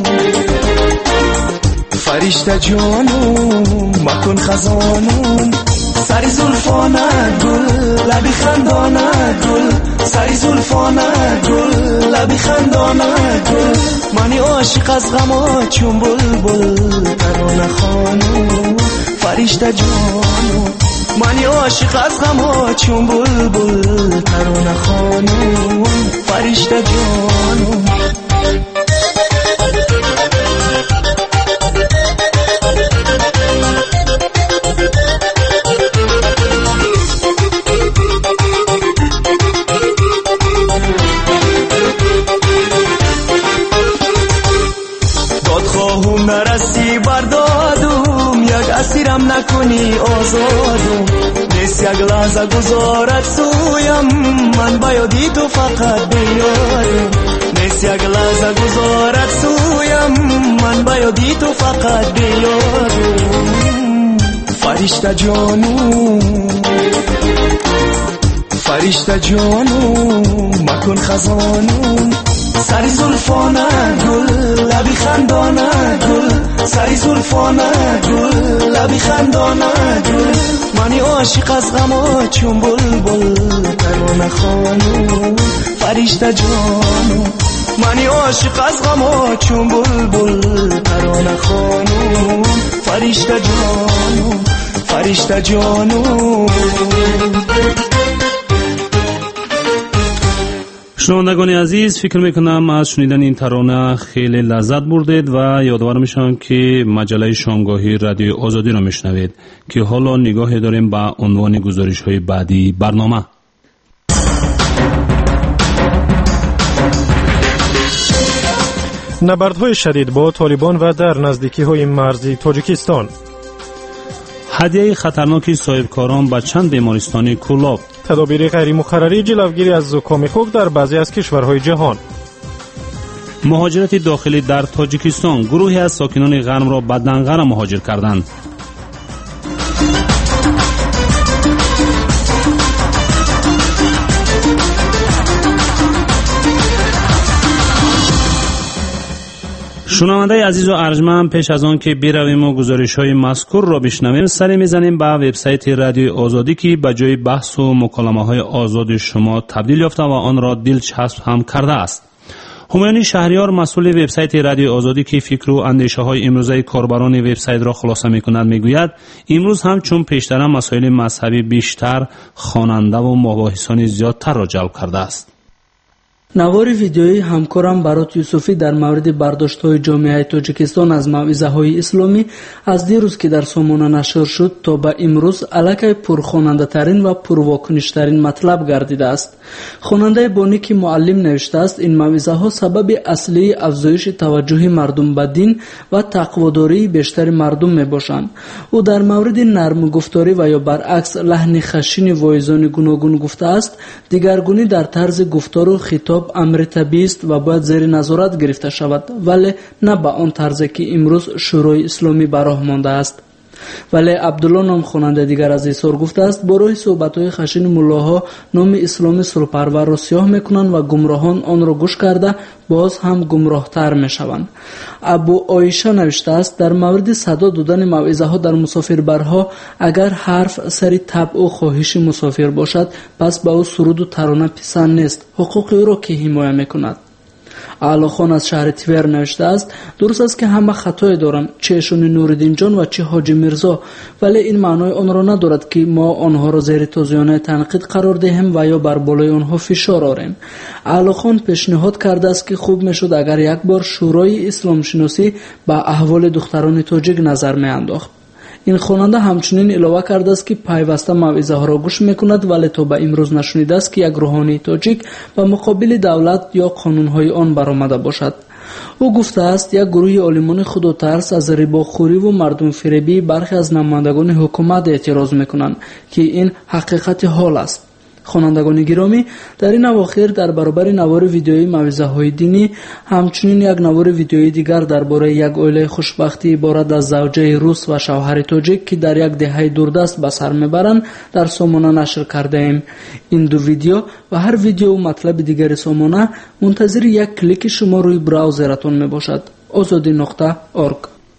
فرشته جانو مکن خزانو سری زلفانه گل لبی خندانه گل سری زلفانه گل لبی خندانه گل منی عاشق از غما چون بلبل ترانه خانو فرشته جانو منی عاشق از غما چون بلبل ترانه خانو فرشته جانو نرسی بردادم یک اسیرم نکنی آزادم نیست یک لحظه گذارت سویم من بایدی تو فقط بیارم نیست یک لحظه گذارت سویم من بایدی تو فقط بیارم فرشته جانو فرشته جانو مکن خزانو سری زلفانه گل لبی خندانه گل سری زلفانه گل لبی خندانه گل منی عاشق از غما چون بلبل ترانه خانو فرشته جانو منی عاشق از غما چون بلبل ترانه خانو فرشته جانو فرشته جانو شنوندگان عزیز، فکر میکنم از شنیدن این ترانه خیلی لذت بردید و یادآور میشم که مجله شامگاهی رادیو آزادی را میشنوید که حالا نگاهی داریم به عنوان گزارش های بعدی برنامه. نبردهای شدید با طالبان و در نزدیکی های مرزی تاجیکستان. هدیه خطرناکی صاحبکاران به چند بیمارستان کولاب. تدابیر غیر مقرری جلوگیری از زکام خوک در بعضی از کشورهای جهان. مهاجرت داخلی در تاجیکستان. گروهی از ساکنان غرم را به دنقره مهاجر کردند. شنونده عزیز و ارجمند، پیش از آن که برویم و گزارش‌های مذکور را بشنویم، سری می‌زنیم به وبسایت رادیو آزادی که به جای بحث و مکالمه‌های آزاد شما تبدیل یافته و آن را دلچسب هم کرده است. همایون شهریار، مسئول وبسایت رادیو آزادی که فکر و اندیشه‌های امروزه کاربران وبسایت را خلاصه می‌کند، می‌گوید امروز هم چون پیشتر مسائل مذهبی بیشتر، خواننده و مباحثان زیادتر را جلب کرده است. نوار ویدیویی همکارم برات یوسفی در مورد برداشت‌های جامعه تاجیکستان از موعظه‌های اسلامی از دیروز که در سامانه نشر شد تا به امروز الکی پرخواننده‌ترین و پرواکنش‌ترین مطلب گردیده است. خواننده بانی که معلم نوشته است این موعظه‌ها سبب اصلی افزایش توجه مردم به دین و تقواداری بیشتر مردم میباشند. او در مورد نرم گفتاری و یا برعکس لحن خشن واعظان گوناگون گفته است دیگرگونی در طرز گفتار و خطاب امر طبیعی است و باید زیر نظارت گرفته شود، ولی نه به آن طرزی که امروز شورای اسلامی به راه مانده است. ولی عبدالله نام خواننده دیگر از ایثار گفته است با راه صحبت‌های خشن ملاها نام اسلام سرپرور را سیاه میکنند و گمراهان آن را گوش کرده باز هم گمراهتر میشوند. ابو عایشه نوشته است در مورد صدا دادن موعظه ها در مسافربرها اگر حرف سری طبع و خواهش مسافر باشد پس به او سرود و ترانه پسند نیست، حقوق او را که حمایت میکند. علا خان از شهر تور نوشته است درست است که همه خطای دارند، چه اشون نوردین جان و چه حاجی میرزا، ولی این معنای آن را ندارد که ما آنها را زیر تازیانه تنقید قرار دهیم و یا بر بالای آنها فشار آوریم. علا خان پیشنهاد کرده است که خوب میشد اگر یک بار شورای اسلام شناسی به احوال دختران تاجیک نظر میانداخت. این خواننده همچنین علاوه کرده است که پیوسته موعظه ها را گوش میکند ولی تا به امروز نشنیده است که یک روحانی تاجیک به مقابل دولت یا قانون های آن برآمده باشد. او گفته است یک گروه عالمان خدا ترس از رباخوری و مردم فریبی برخی از نمایندگان حکومت اعتراض میکنند که این حقیقت حال است. خوانندگان گرامی، در این اواخر در برابر نوار ویدیویی موعظه های دینی همچنین یک نوار ویدیویی دیگر درباره یک عائله خوشبختی عبارت از زوجه روس و شوهر تاجیک که در یک دهه دوردست به سر میبرند در سامانه نشر کرده ایم. این دو ویدیو و هر ویدیو و مطلب دیگر سامانه منتظر یک کلیک شما روی براوزرتون میباشد. آزادی نقطه اورگ.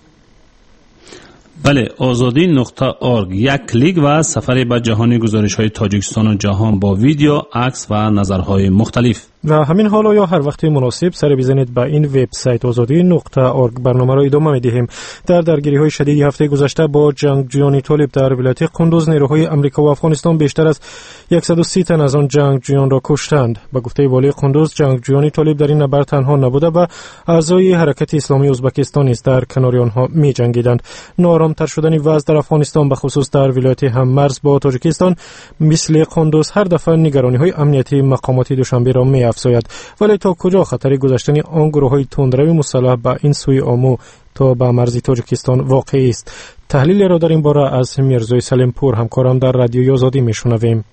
بله، آزادی نقطه اورگ، یک کلیک و سفر به جهانی گزارش های تاجیکستان و جهان با ویدیو، عکس و نظرهای مختلف. و همین حالا یا هر وقت مناسب سر بزنید به این وبسایت آزادی نقطه اورگ. برنامه را ادامه می‌دهیم. در درگیری های شدید هفته گذشته با جنگجویان طالب در ولایت قندوز نیروهای آمریکا و افغانستان بیشتر از صد و سی تن از آن جنگجویان را کشتند. به گفته والی قندوز جنگجویان طالب در این نبرد تنها نبوده و اعضای حرکت اسلامی ازبکستان است در کنار آنها می‌جنگیدند. ناآرام‌تر شدن وضع در افغانستان به خصوص در ولایت هممرز با تاجیکستان مثل قندوز هر دفعه نگرانی‌های امنیتی مقامات دوشنبه را می افزاید. ولی تا کجا خطر گذشتن آن گروه‌های تندروی مسلح به این سوی آمو تا به مرز تاجیکستان واقعی است؟ تحلیل را در این باره از میرزای سلیمپور همکارم در رادیوی آزادی میشنویم.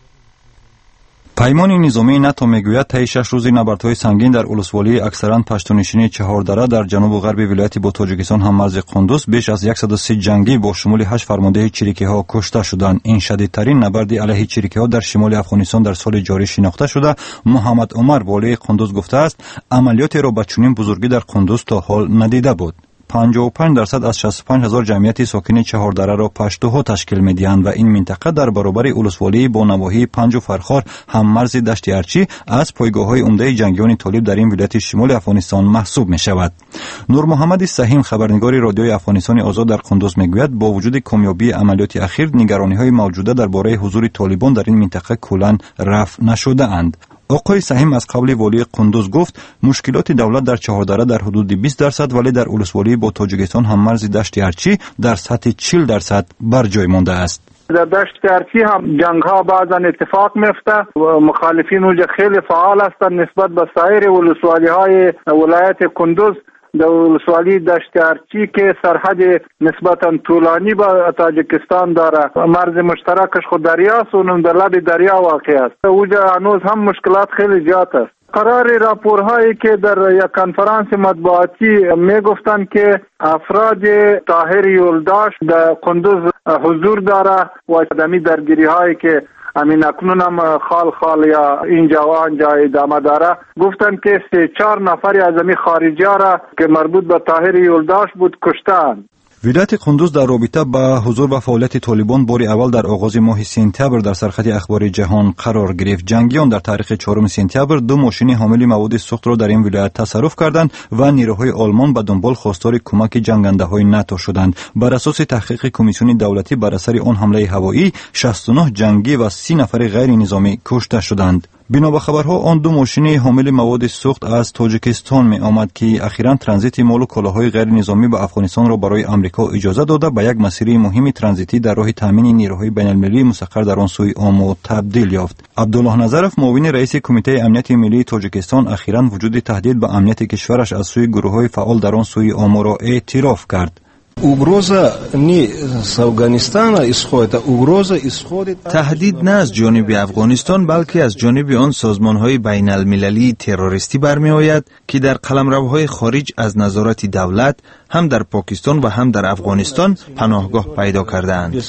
پیمان نظامی ناتو میگوید طی شش روز نبردهای سنگین در ولسوالی اکثرا پشتونشینی چهاردره در جنوب و غرب ولایت با تاجیکستان هم مرز قندوز بیش از صد و سی جنگی با شمول هشت فرمانده چریکی ها کشته شدند. این شدیدترین نبرد علیه چریکی ها در شمال افغانستان در سال جاری شناخته شده. محمد عمر والی قندوز گفته است عملیات را با چنین بزرگی در قندوز تا حال ندیده بود. پنجاه و پنج درصد از شصت و پنج هزار جمعیت ساکن چهاردره را پشتوها تشکیل می‌دهند و این منطقه در برابر ولسوالی با نواحی پنج و فرخار هم مرز دشت ارچی از پایگاه‌های عمده جنگیان طالب در این ولایت شمال افغانستان محسوب می‌شود. نور محمد سهیم خبرنگار رادیوی افغانستان آزاد در قندوز می‌گوید با وجود کامیابی عملیات اخیر نگرانی‌های موجوده درباره حضور طالبان در این منطقه کلاً رفع نشده‌اند. آقای سهیم از قبل والی قندوز گفت مشکلات دولت در چهاردره در حدود بیست درصد ولی در ولسوالی با تاجیکستان هم مرز دشت ارچی در سطح چهل درصد بر جای مانده است. در دشت ارچی هم جنگ ها بعضا اتفاق میفته و مخالفین اونجا خیلی فعال هستند نسبت به سایر ولسوالی های ولایت قندوز. در ولسوالی دشت ارچی که سرحد نسبتا طولانی با تاجیکستان داره، مرز مشترکش خود دریاست و اونم در لب دریا واقع است. اونجا هنوز هم مشکلات خیلی زیاد است. قرار راپورهایی که در یک کنفرانس مطبوعاتی میگفتند که افراد طاهر یولداش در قندوز حضور داره و دمی درگیری هایی که همین اکنون هم خال خال یا اینجا و آنجا ادامه داره. گفتن که سه چهار نفری از همین خارجی ها را که مربوط به طاهر یولداش بود کشتن. ولایت قندوز در رابطه با حضور و فعالیت طالبان بار اول در آغاز ماه سپتامبر در سرخط اخبار جهان قرار گرفت. جنگیان در تاریخ چهارم سپتامبر دو ماشین حامل مواد سوخت را در این ولایت تصرف کردند و نیروهای آلمان به دنبال خواستار کمک جنگنده‌های ناتو شدند. بر اساس تحقیق کمیسیون دولتی بر اثر آن حمله هوایی شصت و نه جنگی و سی نفر غیر نظامی کشته شدند. بنا به خبرها آن دو ماشین حامل مواد سوخت از تاجیکستان می آمد که اخیراً ترانزیت مال و کالاهای غیر نظامی به افغانستان را برای آمریکا اجازه داده به یک مسیر مهم ترانزیتی در راه تامین نیروهای بین المللی مسخر در آن سوی آمو تبدیل یافت. عبدالله نظرف معاون رئیس کمیته امنیت ملی تاجیکستان اخیراً وجود تهدید به امنیت کشورش از سوی گروه‌های فعال در آن سوی آمو را اعتراف کرد. تهدید نه از جانب افغانستان بلکه از جانب آن سازمان‌های بین المللی تروریستی برمی آید که در قلمروهای خارج از نظارت دولت هم در پاکستان و هم در افغانستان پناهگاه پیدا کرده‌اند.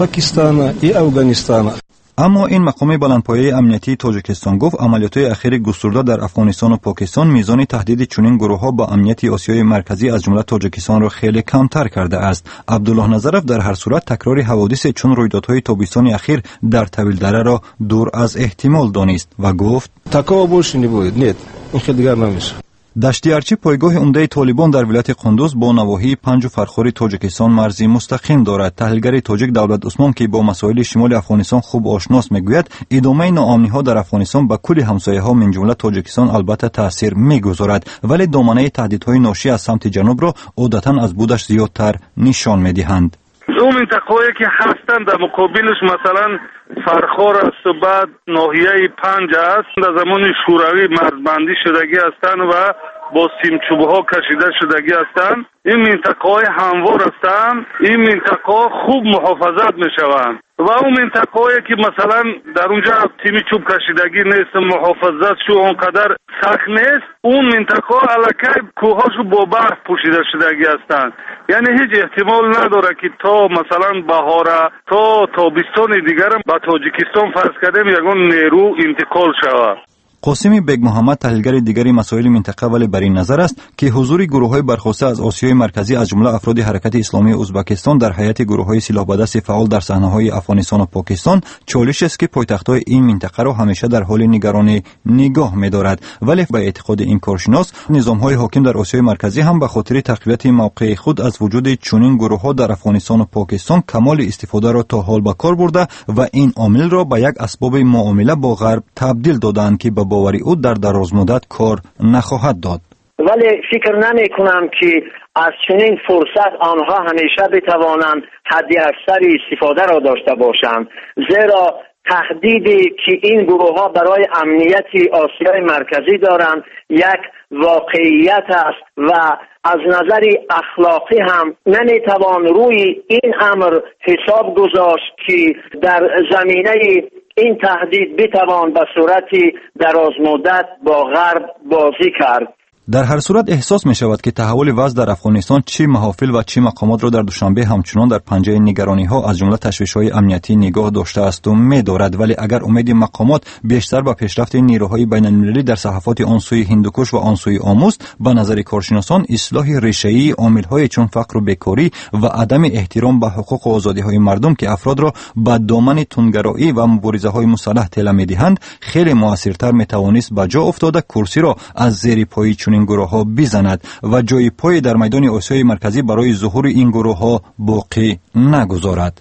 اما این مقام بلندپایه امنیتی تاجیکستان گفت عملیات‌های اخیر گسترده در افغانستان و پاکستان میزان تهدید چنین گروه‌ها با امنیت آسیای مرکزی از جمله تاجیکستان را خیلی کمتر کرده است. عبدالله نظرف در هر صورت تکرار حوادث چون رویدادهای تابستان اخیر در طویل دره را دور از احتمال دانست و گفت تکاوش نبود نه این خیلی دیگر نمیشه. دشتیارچی پایگاه عمده طالبان در ولایت قندوز با نواحی پنج و فرخور تاجیکستان مرزی مستقیم دارد. تحلیلگر تاجیک دولت عثمان که با مسائل شمال افغانستان خوب آشناست میگوید ادامه ناامنی‌ها در افغانستان با کل همسایه‌ها من جمله تاجیکستان البته تاثیر میگذارد، ولی دامنه تهدیدهای ناشی از سمت جنوب را عادتاً از بودش زیادتر نشان میدهند. اون منطقه‌ای که هستند در مقابلش مثلا فرخور است و بعد ناحیه پنج است در زمان شوروی مرزبندی شدگی هستند و با سیمچوب‌ها کشیده شدگی هستند. این منطقه‌های هموار هستند. این منطقه‌ها خوب محافظت می‌شوند و اون منطقه‌ای که مثلا در اونجا تیمی چوب کشیدگی نیست، محافظت شو اونقدر سخت نیست، اون منطقه الکی کوهاشو با برف پوشیده شدگی هستند. یعنی هیچ احتمال نداره که تا مثلا بهار تا تابستان دیگر به تاجیکستان فرض کردیم یگان نیرو انتقال شود. قاسم بیگ محمد تحلیلگر دیگری مسائل منطقه ولی بر این نظر است که حضور گروه‌های برخواسته از آسیای مرکزی از جمله افراد حرکت اسلامی ازبکستان در هیئت گروه‌های سلاح به دست فعال در صحنه‌های افغانستان و پاکستان چالش است که پایتخت‌های این منطقه را همیشه در حال نگرانی نگاه می‌دارد. ولی به اعتقاد این کارشناس نظام‌های حاکم در آسیای مرکزی هم به خاطر تقویت موقع خود از وجود چنین گروه‌ها در افغانستان و پاکستان کمال استفاده را تا حال به کار برده و این عامل را به یک اسباب معامله با غرب تبدیل دادند که باوری او در دراز مدت کار نخواهد داد. ولی فکر نمی کنم که از چنین فرصت آنها همیشه بتوانند حدی اکثر استفاده را داشته باشند، زیرا تهدیدی که این گروه ها برای امنیت آسیای مرکزی دارند یک واقعیت است و از نظر اخلاقی هم نمیتوان روی این امر حساب گذاشت که در زمینه این تهدید بتوان به صورتی دراز مدت با غرب بازی کرد. در هر صورت احساس می شود که تحول وضع در افغانستان چه محافل و چه مقامات را در دوشنبه همچنان در پنجه نگرانی ها از جمله تشویش های امنیتی نگاه داشته است و می دارد. ولی اگر امید مقامات بیشتر به پیشرفت نیروهای بین المللی در صحفات آن سوی هندوکش و آن سوی آموز، به نظر کارشناسان اصلاح ریشه‌ای عامل های چون فقر و بیکاری و عدم احترام به حقوق و آزادی های مردم که افراد را به دامن تندگرایی و مبارزه های مسلح طلب می دهند خیلی موثرتر می توانست به جا افتاده کرسی را از زیر پای این گروه ها بزند و جای پای در میدان آسیای مرکزی برای ظهور این گروه ها باقی نگذارد.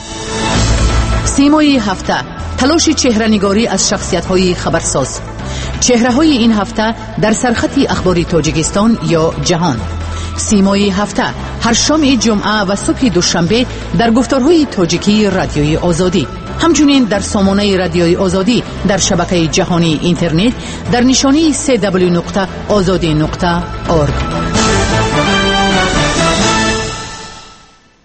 سیمای هفته، تلاش چهره‌نگاری از شخصیت‌های خبرساز. چهره‌های این هفته در سرخط اخباری تاجیکستان یا جهان. سیمای هفته هر شام جمعه و صبح دوشنبه در گفتارهای تاجیکی رادیوی آزادی، همچنین در سامانه رادیوی آزادی در شبکه جهانی اینترنت در نشانی سه دبلیو نقطه آزادی نقطه اورگ.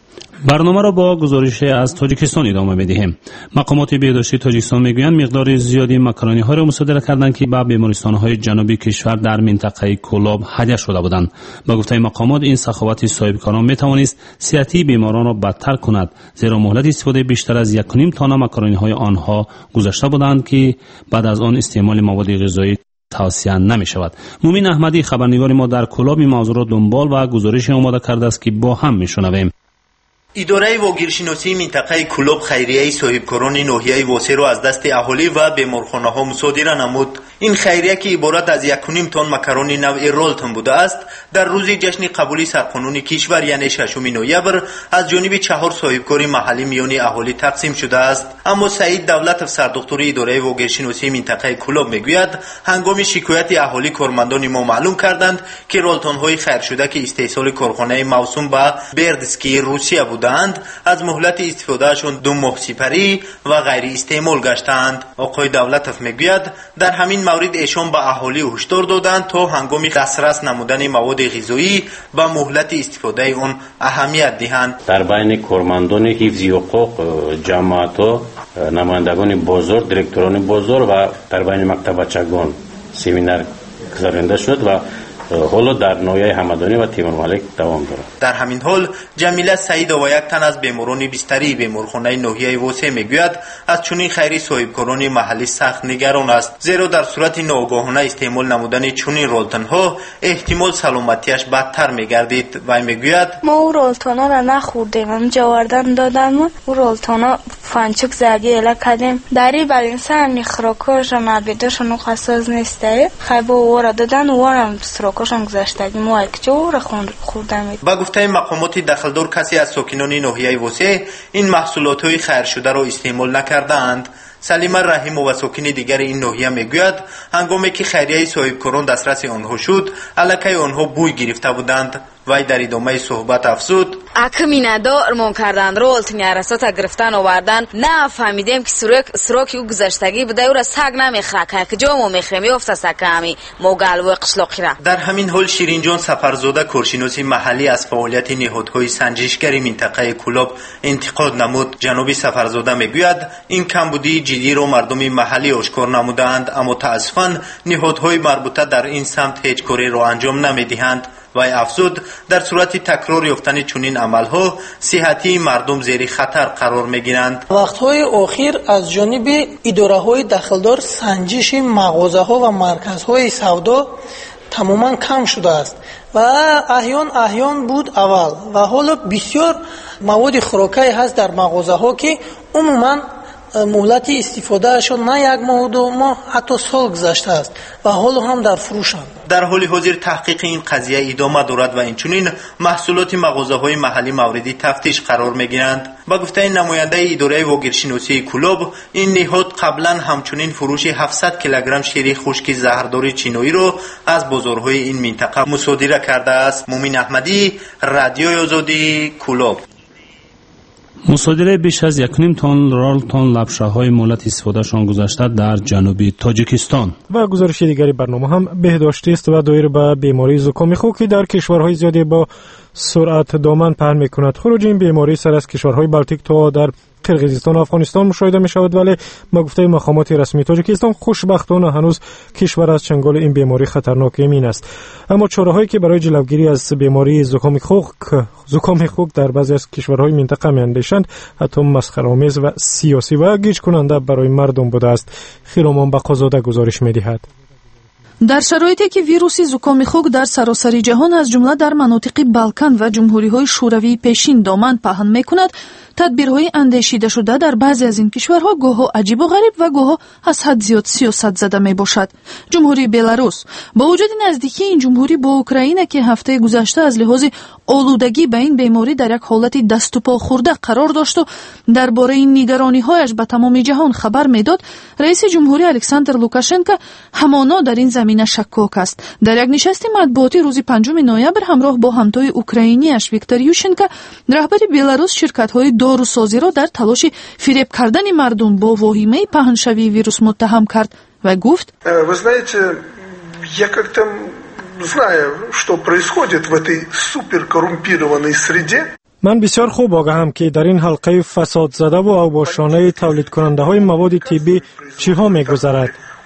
برنامه را با گزارش از تاجیکستان ادامه می‌دهیم. مقامات بهداشتی تاجیکستان میگویند مقدار زیادی مکارونی ها را مصادره کردند که به بیمارستان های جنوبی کشور در منطقه کولاب هدیه شده بودند. با گفته مقامات این سخاوت صاحبکاران میتوانست صحتی بیماران را بدتر کند، زیرا مهلت استفاده بیشتر از یک و نیم تن مکارونی های آنها گذشته بودند که بعد از آن استعمال مواد غذایی توصیه نمی شود. مومین احمدی خبرنگار ما در کولاب این موضوع را دنبال و گزارش آماده کرده است که با هم میشنویم. اداره واگیرشناسی منطقه کولاب خیریه صاحبکاران ناحیه واسه را از دست اهالی و بیمارخانه ها مصادره نمود. این خیریه که عبارت از یک و نیم تن مکارون نوع رولتون بوده است، در روز جشن قبولی سرقانون کشور یعنی ششم نوامبر از جانب چهار صاحبکار محلی میان اهالی تقسیم شده است. اما سعید دولتов سردختور اداره واگیرشناسی منطقه کولاب میگوید هنگام شکایت اهالی کارمندان ما معلوم کردند که رولتون های خیر شده که استحصال کارخانه موسوم به بردسکی روسیه بود از مهلت استفادهشون دو ماه سپری و غیر استعمال گشتند. آقای دولتов میگوید در همین مورد ایشان به اهالی هشدار دادند تا هنگام دسترس نمودن مواد غذایی به مهلت استفاده اون اهمیت دهند. در بین کارمندان حفظ حقوق، جماعت، نمایندگان بازار، دیرکتوران بازار و در بین مکتب بچگان سمینار گذرانده شد و حالا در نویای همدانی و تیمور ملک دوام دارد. در همین حال جمیله سعید و یک تن از بیماران بستری بیمارخانه ناحیه واسه میگوید از چنین خیری صاحبکاران محلی سخت نگران است، زیرا در صورت ناآگاهانه استعمال نمودن چنین رولتون ها احتمال سلامتیش بدتر میگردید. و میگوید ما او رولتون ها را نخوردیم، همجا آوردن دادن ما او رولتون ها فانچوک زگی اله کردیم داری بل انسان نخراکاش نبیدشون خصاص نیسته خیلی وارد دادن وارم سراکاش گذشتگی ما یک جور خوردم. با گفته مقامات دخلدار کسی از ساکنان ناحیه واسه این محصولات های خیر شده را استعمال نکردند. سلیمه رحیم و ساکن دیگر این ناحیه میگوید هنگامی که خیریه صاحبکاران دسترس آنها شد الکی آنها بوی گرفته بودند. وی در ادامه صحبت افزود اکمینا دارمون کردن رولت نیارسات گرفتن آوردن نه فهمیدیم که سرک سرکی او گذشتگی بوده او را سگ نمیخره که جامو میخریم یافته سکمی موگل و قشلاقی را. در همین حال شیرین جان سفرزاده کارشناس محلی از فعالیت نهادهای سنجشگری منطقه کولاب انتقاد نمود. جناب سفرزاده میگوید این کمبودی جدی را مردم محلی آشکار نمودند، اما متاسفانه نهادهای مربوطه در این سمت هیچ کاری را انجام نمیدهند. و افزود در صورت تکرار یافتن چنین عملها صحتی مردم زیر خطر قرار میگیرند. وقت‌های اخیر از جانب اداره‌های دخلدار سنجش مغازه‌ها و مرکزهای سودا تماما کم شده است و احیان احیان بود اول و حالا بسیار مواد خوراکی هست در مغازه‌ها که عموما مهلت استفاده اشون نه یک ماه و دو ماه حتی سال گذشته است و حالا هم در فروشند. در حال حاضر تحقیق این قضیه ادامه دارد و اینچنین محصولات مغازه‌های محلی موردی تفتیش قرار میگیرند. با گفته نماینده اداره واگیرشناسی کولاب این نهاد قبلا همچنین فروش هفتصد کیلوگرم شیر خشک زهردار چینایی را از بازارهای این منطقه مصادره کرده است. مومین احمدی، رادیوی آزادی، کولاب. مصادره بیش از یک و نیم تن رولتون لبشه های مهلت استفادهشان گذشته در جنوبی تاجیکستان. و گزارش دیگری برنامه هم بهداشتی است و دایر به بیماری زکام خوک که در کشورهای زیادی با سرعت دامن پهن میکند. خروج این بیماری سر از کشورهای بالتیک تا در قرقیزستان و افغانستان مشاهده می شود، ولی با گفته مقامات رسمی تاجیکستان خوشبختانه هنوز کشور از چنگال این بیماری خطرناک امین است. اما چاره‌هایی که برای جلوگیری از بیماری زکام خوک زکام خوک در بعضی از کشورهای منطقه میاندیشند حتی مسخره‌آمیز و سیاسی و گیج کننده برای مردم بوده است. خیرامان بقازاده گزارش می‌دهد. در شرایطی که ویروس زکام خوک در سراسر جهان از جمله در مناطق بالکان و جمهوری‌های شوروی پیشین دامن پهن می‌کند، تدبیرهای اندیشیده شده در بعضی از این کشورها گاه عجیب و غریب و گاه از حد زیاد سیاست زده می باشد. جمهوری بلاروس با وجود نزدیکی این جمهوری با اوکراین که هفته گذشته از لحاظ آلودگی به این بیماری در یک حالت دست و پا خورده قرار داشت و درباره این نگرانی‌هایش به تمام جهان خبر میداد، رئیس جمهوری الکساندر لوکاشنکو همانا در این زمینه شکاک است. در یک نشست مطبوعاتی روز پنجم نوامبر همراه با همتای اوکراینی‌اش ویکتور یوشنکو، رهبر بلاروس شرکت‌های داروسازی را در تلاش فریب کردن مردم با واهمه پهنشوی ویروس متهم کرد و گفت: Вы знаете, я как-то знаю, что происходит в этой суперкоррумпированной среде. من بسیار خوب آگاهم که در این حلقه فساد زده و اوباشانه تولید کننده های مواد طبی چی ها می گذرد.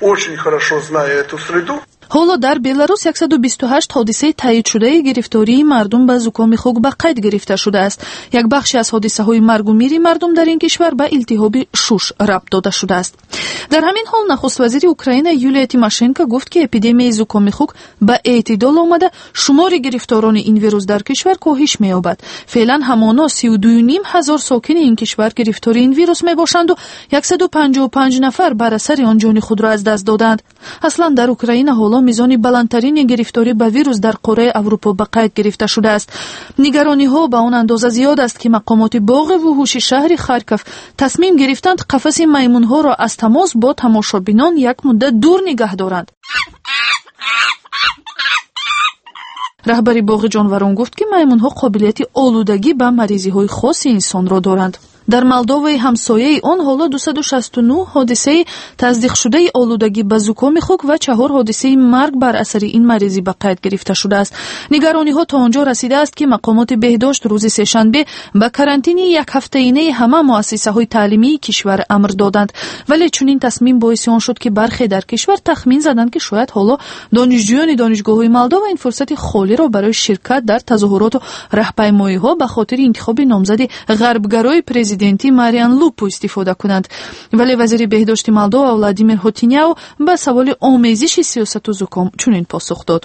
ҳоло дар беларус яксаду бисту ҳашт ҳодисаи таъйидшудаи гирифтории мардум ба зукоми хук ба қайд гирифта шудааст. як бахше аз ҳодисаҳои маргу мири мардум дар ин кишвар ба илтиҳоби шуш рабт дода шудааст. дар ҳамин ҳол нахуствазири Украина Юлия Тимошенко гуфт ки эпидемияи зукоми хук ба эътидол омада шумори гирифторони ин вирус дар кишвар коҳиш меёбад. феълан ҳамоно сию ду ним ҳазор сокини ин кишвар гирифтори ин вирус мебошанду яксаду панҷоҳу панҷ нафар бар асари он ҷони худро аз даст доданд. аслан дар Украина ҳоло мизони баландтарини гирифторӣ ба вирус дар қораи Аврупо ба қайд гирифта шудааст. нигарониҳо ба он андоза зиёд аст ки мақомоти боғи вуҳуши шаҳри Харков тасмим гирифтанд қафаси маймунҳоро аз тамос бо тамошобинон як муддат дур нигаҳ доранд. раҳбари боғи ҷонварон гуфт ки маймунҳо қобилияти олудагӣ ба маризиҳои хоси инсонро доранд. дар Молдоваи ҳамсояи он ҳоло дусаду шасту нӯ ҳодисаи таздиқшудаи олудагӣ ба зукоми хук ва чаҳор ҳодисаи марг бар асари ин маризӣ ба қайд гирифта шудааст. нигарониҳо то он ҷо расидааст ки мақомоти беҳдошт рӯзи сешанбе ба карантини якҳафтаинаи ҳама муассисаҳои таълимии кишвар амр доданд. вале чунин тасмим боиси он шуд ки бархе дар кишвар тахмин заданд ки шояд ҳоло донишҷӯёни донишгоҳҳои Молдова ин фурсати холиро барои ширкат дар тазоҳуроту раҳпаймоиҳо ба хотири интихоби номзади ғарбгарои президент президенти Мариан Лупу истифода кунанд. вале вазири беҳдошти Молдова Владимир Хотиняу ба саволи омезиши сиёсату зуком чунин посух дод.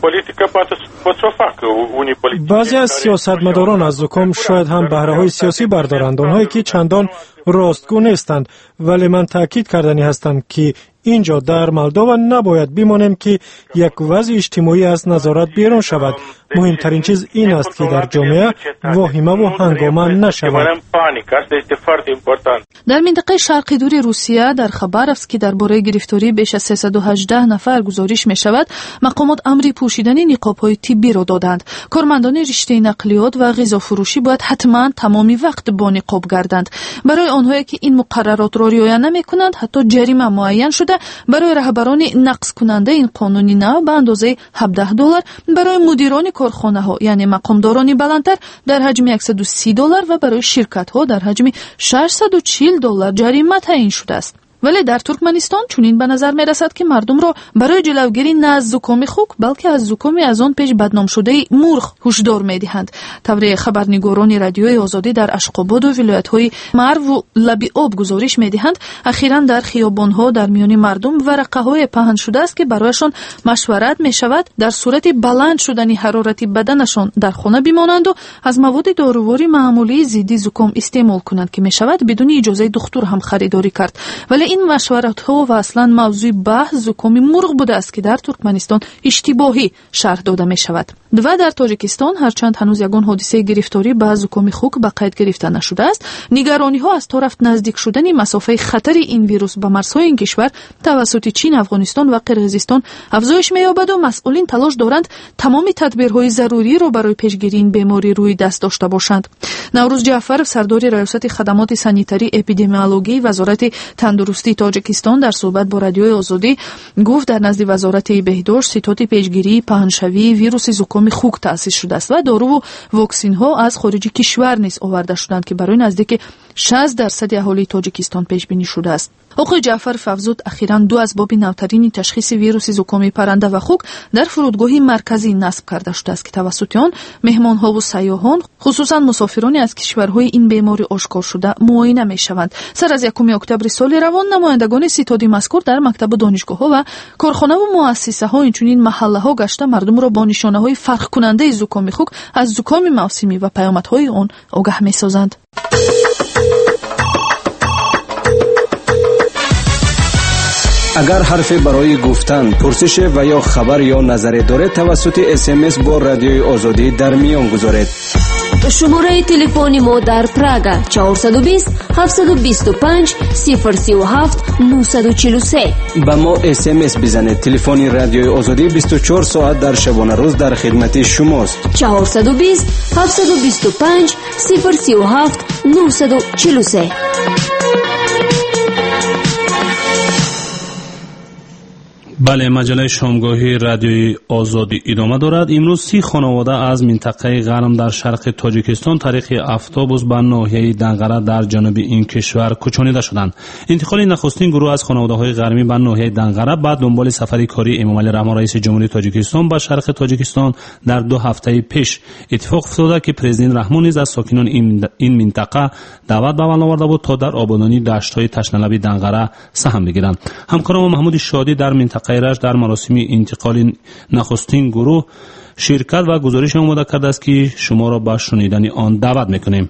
баъзе аз сиёсатмадорон аз зуком шояд ҳам баҳраҳои сиёсӣ бардоранд, онҳое ки чандон ростгӯ нестанд, вале ман таъкид кардани ҳастам ки инҷо дар Молдова набояд бимонем ки як вазъи иҷтимоӣ аз назорат берун шавад. муҳимтарин чиз ин аст ки дар ҷомеа воҳимаву ҳангома нашавад. дар минтақаи шарқи дури Русия дар Хабаровск ки дар бораи гирифтории беш аз сесаду ҳаждаҳ нафар гузориш мешавад, мақомот амри пӯшидани ниқобҳои тиббиро доданд. кормандони риштаи нақлиёт ва ғизофурӯшӣ бояд ҳатман тамоми вақт бо ниқоб гарданд. барои онҳое ки ин муқарраротро риоя намекунанд ҳатто ҷарима муайян шуда барои раҳбарони нақскунандаи ин қонуни нав ба андозаи ҳабдаҳ доллар, барои мудирони корхонаҳо яъне мақомдорони баландтар дар ҳаҷми яксаду си доллар ва барои ширкатҳо дар ҳаҷми шашсаду чил доллар ҷарима таъин шудааст. вале дар Туркманистон чунин ба назар мерасад ки мардумро барои ҷилавгирӣ на аз зукоми хук балки аз зукоми аз он пеш бадномшудаи мурғ ҳушдор медиҳанд. тавре хабарнигорони радиои озодӣ дар Ашқободу вилоятҳои Марву лаби об гузориш медиҳанд ахиран дар хиёбонҳо дар миёни мардум варақаҳое паҳн шудааст ки барояшон машварат мешавад дар сурати баланд шудани ҳарорати баданашон дар хона бимонанду аз маводи дорувори маъмулии зидди зуком истеъмол кунанд ки мешавад бидуни иҷозаи духтур ҳам харидорӣ кард. вале ин машваратҳо ва аслан мавзӯи баҳс зукоми мурғ будааст ки дар Туркманистон иштибоҳӣ шарҳ дода мешавад. ва дар Тоҷикистон ҳарчанд ҳанӯз ягон ҳодисаи гирифторӣ ба зукоми хук ба қайд гирифта нашудааст, нигарониҳо аз тараф наздик шудани масофаи хатари ин вирус ба марзҳои ин кишвар тавассути Чин, Афғонистон ва Қирғизистон афзоиш меёбаду масъулин талош доранд тамоми тадбирҳои заруриро барои пешгирии ин беморӣ рӯи даст дошта бошанд. Наврӯз Ҷаъфаров сардори раёсати хадамоти санитарӣ эпидемиологии вазорати тандурустии Тоҷикистон дар суҳбат бо радиои Озодӣ гуфт дар назди вазорати беҳдошт ситоти пешгирии паҳншавии вируси зукоми хук таъсис шудааст ва доруву воксинҳо аз хориҷи кишвар низ оварда шуданд ки барои наздики шаст дарсади аҳолии Тоҷикистон пешбинӣ шудааст. оқои Ҷаъфаров афзуд ахиран ду асбоби навтарини ташхиси вируси зукоми парранда ва хук дар фурудгоҳи марказӣ насб карда шудааст ки тавассути он меҳмонҳову сайёҳон хусусан мусофирони аз кишварҳои ин беморӣ ошкоршуда муоина мешаванд. сар аз якуми октябри соли равон намояндагони ситоди мазкур дар мактабу донишгоҳҳо ва корхонаву муассисаҳо инчунин маҳаллаҳо гашта мардумро бо нишонаҳои фарқкунандаи зукоми хук аз зукоми мавсимӣ ва паёмадҳои он огаҳ месозанд. агар ҳарфе барои гуфтан, пурсише ва ё хабар ё назаре доред, тавассути смс бо радиои Озодӣ дар миён гузоред. шумораи телефони мо дар Прага чаҳорсаду бист ҳафтсаду бисту панҷ сифр сию ҳафт нӯҳсаду чилу се. ба мо смс бизанед. телефони радиои Озодӣ бисту чор соат дар шабонарӯз дар хидмати шумост. чаҳорсаду бист ҳафтсаду бисту панҷ сифр сию ҳафт нӯҳсаду чилу се. بله، مجله شامگاهی رادیوی آزادی ادامه دارد. امروز سی خانواده از منطقه غرم در شرق تاجیکستان طریق اتوبوس به ناحیه دنقره در جنوب این کشور کوچانیده شدند. انتقال نخستین گروه از خانواده‌های غرمی به ناحیه دنقره بعد دنبال سفری کاری امامعلی رحمان رئیس جمهوری تاجیکستان به شرق تاجیکستان در دو هفته پیش اتفاق افتاده که پرزیدنت رحمان نیز از ساکنان این منطقه دعوت به عمل آورده بود تا در آبادانی دشت‌های تشنه‌لب دنقره سهم بگیرند. همکارم محمود شادی در منطقه رش در مراسم انتقال نخستین گروه شرکت و گزارش آماده کرده است که شما را به شنیدن آن دعوت می‌کنیم.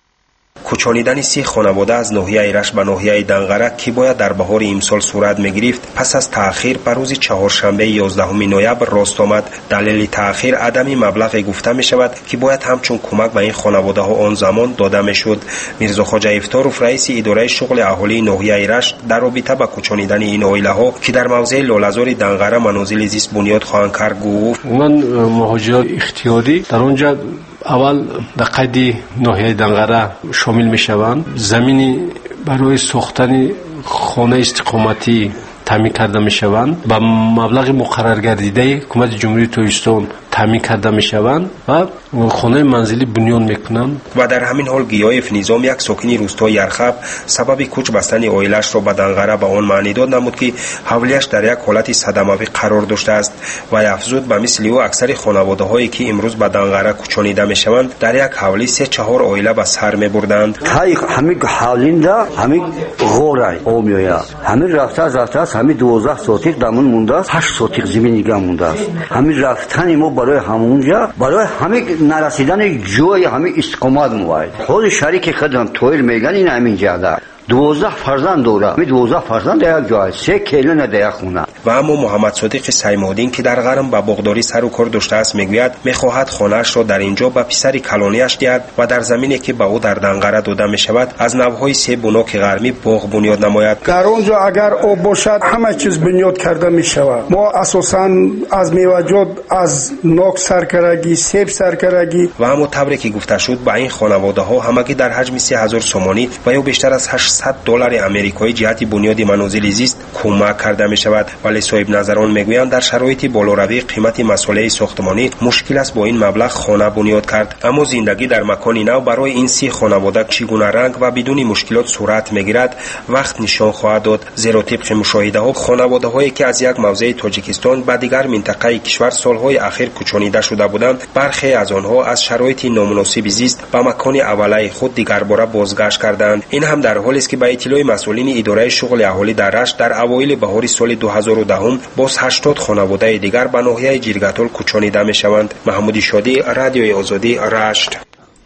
کوچانیدن سی خانواده از ناحیه رشت به ناحیه دنقره که باید در بهار امسال صورت می‌گرفت پس از تأخیر بر روز چهارشنبه یازدهم نوامبر راست آمد. دلیل تأخیر عدم مبلغ گفته می شود که باید همچون کمک به این خانواده ها آن زمان داده میشد. میرزا خواجه افتاروف رئیس اداره شغل اهالی ناحیه رشت در رابطه با کوچانیدن این عائله ها که در موضع لاله‌زار دنقره منازل زیست بنیاد خواهند کرد گفت: من مهاجرت اختیاری در اونجا اول در قید ناحیه دنقره شامل می شوند. زمینی برای ساختن خانه استقامتی تامین کرده می شوند. با مبلغ مقرر گردیده حکومت جمهوری تاجیکستان تامین کرده می شوند و خانه منزلی بنیان می کنند. و در همین حال گیایف نظام یک ساکنی روستای یرخب سبب کوچ بستن عائله‌اش را به دنقره به آن معنی داد نمود که حولیش در یک حالت صدموی قرار داشته است و افزود به مثل او اکثر خانواده هایی که امروز به دنقره کوچانیده می شوند در یک حولی سه چهار عائله به سر می بردند. تای همین حالینده همین غورای اومیویا همین رفته رفته همین دوازده سوتیق دامون مونده است، هشت سوتیق زمین دیگه مونده است. همین رفتن ما برای همونجا برای همین نرسیدن جای همین استقامت مواد خود شریک خودم تویل میگن این همین جاده دوازده فرزند داره. می دوازده فرزند در یک جای سه کیلو در یک خونه. و اما محمد صادق سیمودین که در غرم با باغداری سر و کار داشته است میگوید میخواهد خانه‌اش را در اینجا به پسر کلانیش دهد و در زمینی که به او در دنقره داده می شود از نوهای سه بناک غرمی باغ بنیاد نماید. در اونجا اگر آب باشد همه چیز بنیاد کرده می شود. ما اساساً از میوه‌جات از نوک سرکرگی، سیب سرکرگی و اما طوری که گفته شد با این خانواده ها همگی در حجم سه هزار سومانی و یا بیشتر از هشتصد دلار آمریکایی جهت بنیاد منازل زیست کمک کرده می شود. ولی صاحب نظران میگویند در شرایط بالاروی قیمت مسئله ساختمانی مشکل است با این مبلغ خانه بنیاد کرد. اما زندگی در مکانی نو برای این سی خانواده چگونه رنگ و بدون مشکلات صورت میگیرد وقت نشان خواهد داد. زیرا طبق مشاهده ها خانواده هایی که از یک موضع تاجیکستان به دیگر منطقه کشور سالهای اخیر کوچانیده شده بودند برخی از آنها از شرایط نامناسب زیست به مکان اولیه خود دیگر باره بازگشت کردند. این هم در حالی است که به اطلاع مسئولین اداره شغل اهالی در رشت در اوایل بهار سال دو هزار و ده باز هشتاد خانواده دیگر به ناحیه جیرگتال کوچانیده می شوند. محمود شادی، رادیوی آزادی، رشت.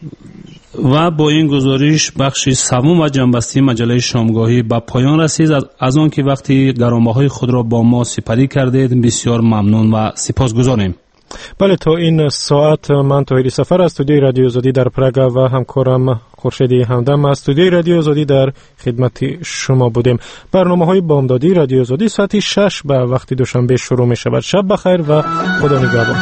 و با این گزارش بخش سوم و جنبستی مجله شامگاهی به پایان رسید. از آن که وقتی گرانبهای خود را با ما سپری کردید بسیار ممنون و سپاسگزاریم. بله، تا این ساعت من طاهری سفر از استودیوی رادیو آزادی در پراگ و همکارم خورشیدی همدم از استودیوی رادیو آزادی در خدمت شما بودیم. برنامه‌های بامدادی رادیو آزادی ساعت شش به وقت دوشنبه شروع می شود. شب بخیر و خدا نگهدار.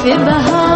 بهار